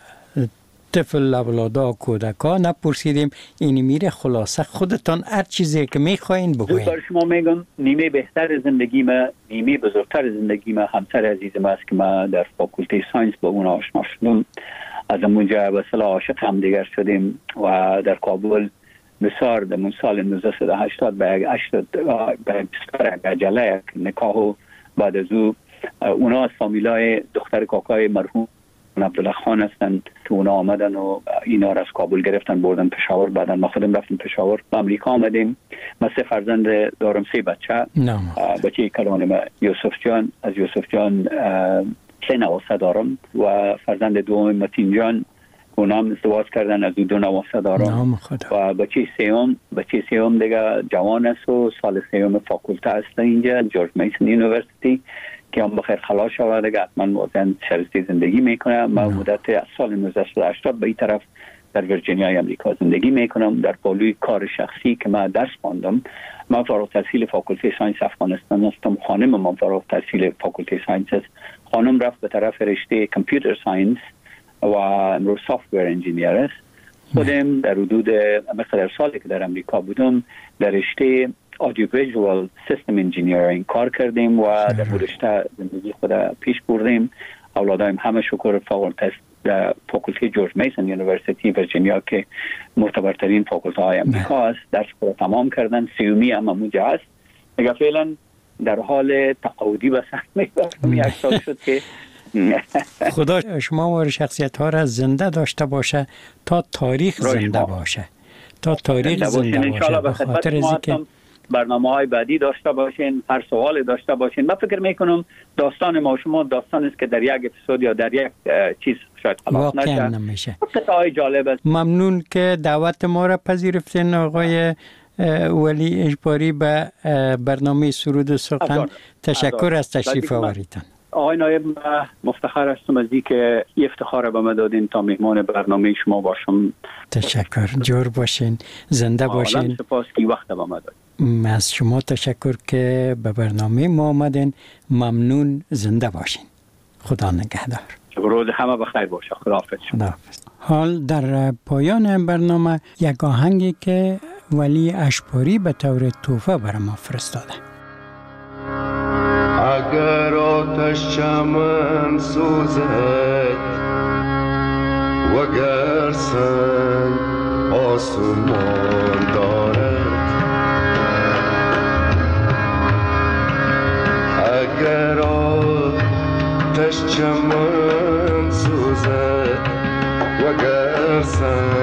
طفل اولادا کودکا نپرسیدیم. این میره خلاصه خودتان هر چیزی که میخواین بگوین. بر شما میگم نیمه بهتر زندگی ما، نیمه بزرگتر زندگی ما همسر عزیزم است که ما در فاکولته ساینس با اون آشنا شدم. از اونجا به اصطلاح عاشق هم دیگر شدیم و در کابل بسیار در سال 1980 به عجله یک نکاح و بعد از او اونا از فامیلای دختر کاکای مرحوم عبدالله خان هستن که اونا آمدن و اینا را از کابل گرفتن بردن پشاور. بعدن ما خودم رفتیم پشاور، به امریکا آمدیم. من 3 فرزند دارم، 3 بچه. بچه کلان یوسف جان، از یوسف جان 3 نواسه دارم و فرزند دوم متین جان اونا هم ازدواج کردن، از 2 نواسه دارم. و بچه سیوم دیگه جوان است و سال 3 فاکولته است اینجا جورج میسن یونیورسیتی که هم بخیر خلاص شود دیگه حتما واسه شرستی زندگی میکنه. من مدت از سال 1980 به این طرف در ویرجینیا امریکا زندگی میکنم در پالوی کار شخصی که من درس خواندم. من فارغ التحصیل فاکولته ساینس افغانستان هستم، خانم من فارغ التحصیل فاکولته ساینس است. خانم رفت به طرف رشته کامپیوتر ساینس و امروز سافتور انجینیر است. خودم در حدود مقدار سالی که در امریکا بودم در رشته آدیو ویژوال سیستم انجینیرینگ کار کردیم و در رشته زندگی خود پیش بردیم. اولادایم همه شکر در فاکولته جورج میسن یونیورسیتی ویرجینیا که معتبرترین فاکولته های امریکا است درس خود تمام کردن. 3 هم اونجا است دیگه. فعلا در حال تقاعدی و سخت میبرم. 1 سال شد که خدا شما و شخصیت ها را زنده داشته باشه تا تاریخ زنده باشه، تا تاریخ زنده باشه. به خاطر اینکه برنامه‌های بعدی داشته باشین، هر سوال داشته باشین. من فکر میکنم داستان ما شما داستان است که در یک اپیزود یا در یک چیز شاید خلاص نمیشه. قطعه جالب است. ممنون که دعوت ما را پذیرفتین آقای ولی اجباری به برنامه سرود و سخن. تشکر از تشریف آوریدن. آقای نایب مفتخر هستم از اینکه افتخار به من دادین تا مهمان برنامه شما باشم. تشکر، جور باشین، زنده باشین. سپاس که وقت به من دادین. از شما تشکر که به برنامه ما آمدین. ممنون، زنده باشین. خدا نگهدار. روز همه بخیر باشه. خداحافظ. حال در پایان برنامه یک آهنگی که ولی اشپاری به طور تحفه بر ما فرستاده. اگر آتش چمن سوزد وگر سنگ آسمان دارد، اگر آتش چمن سوزد وگر سنگ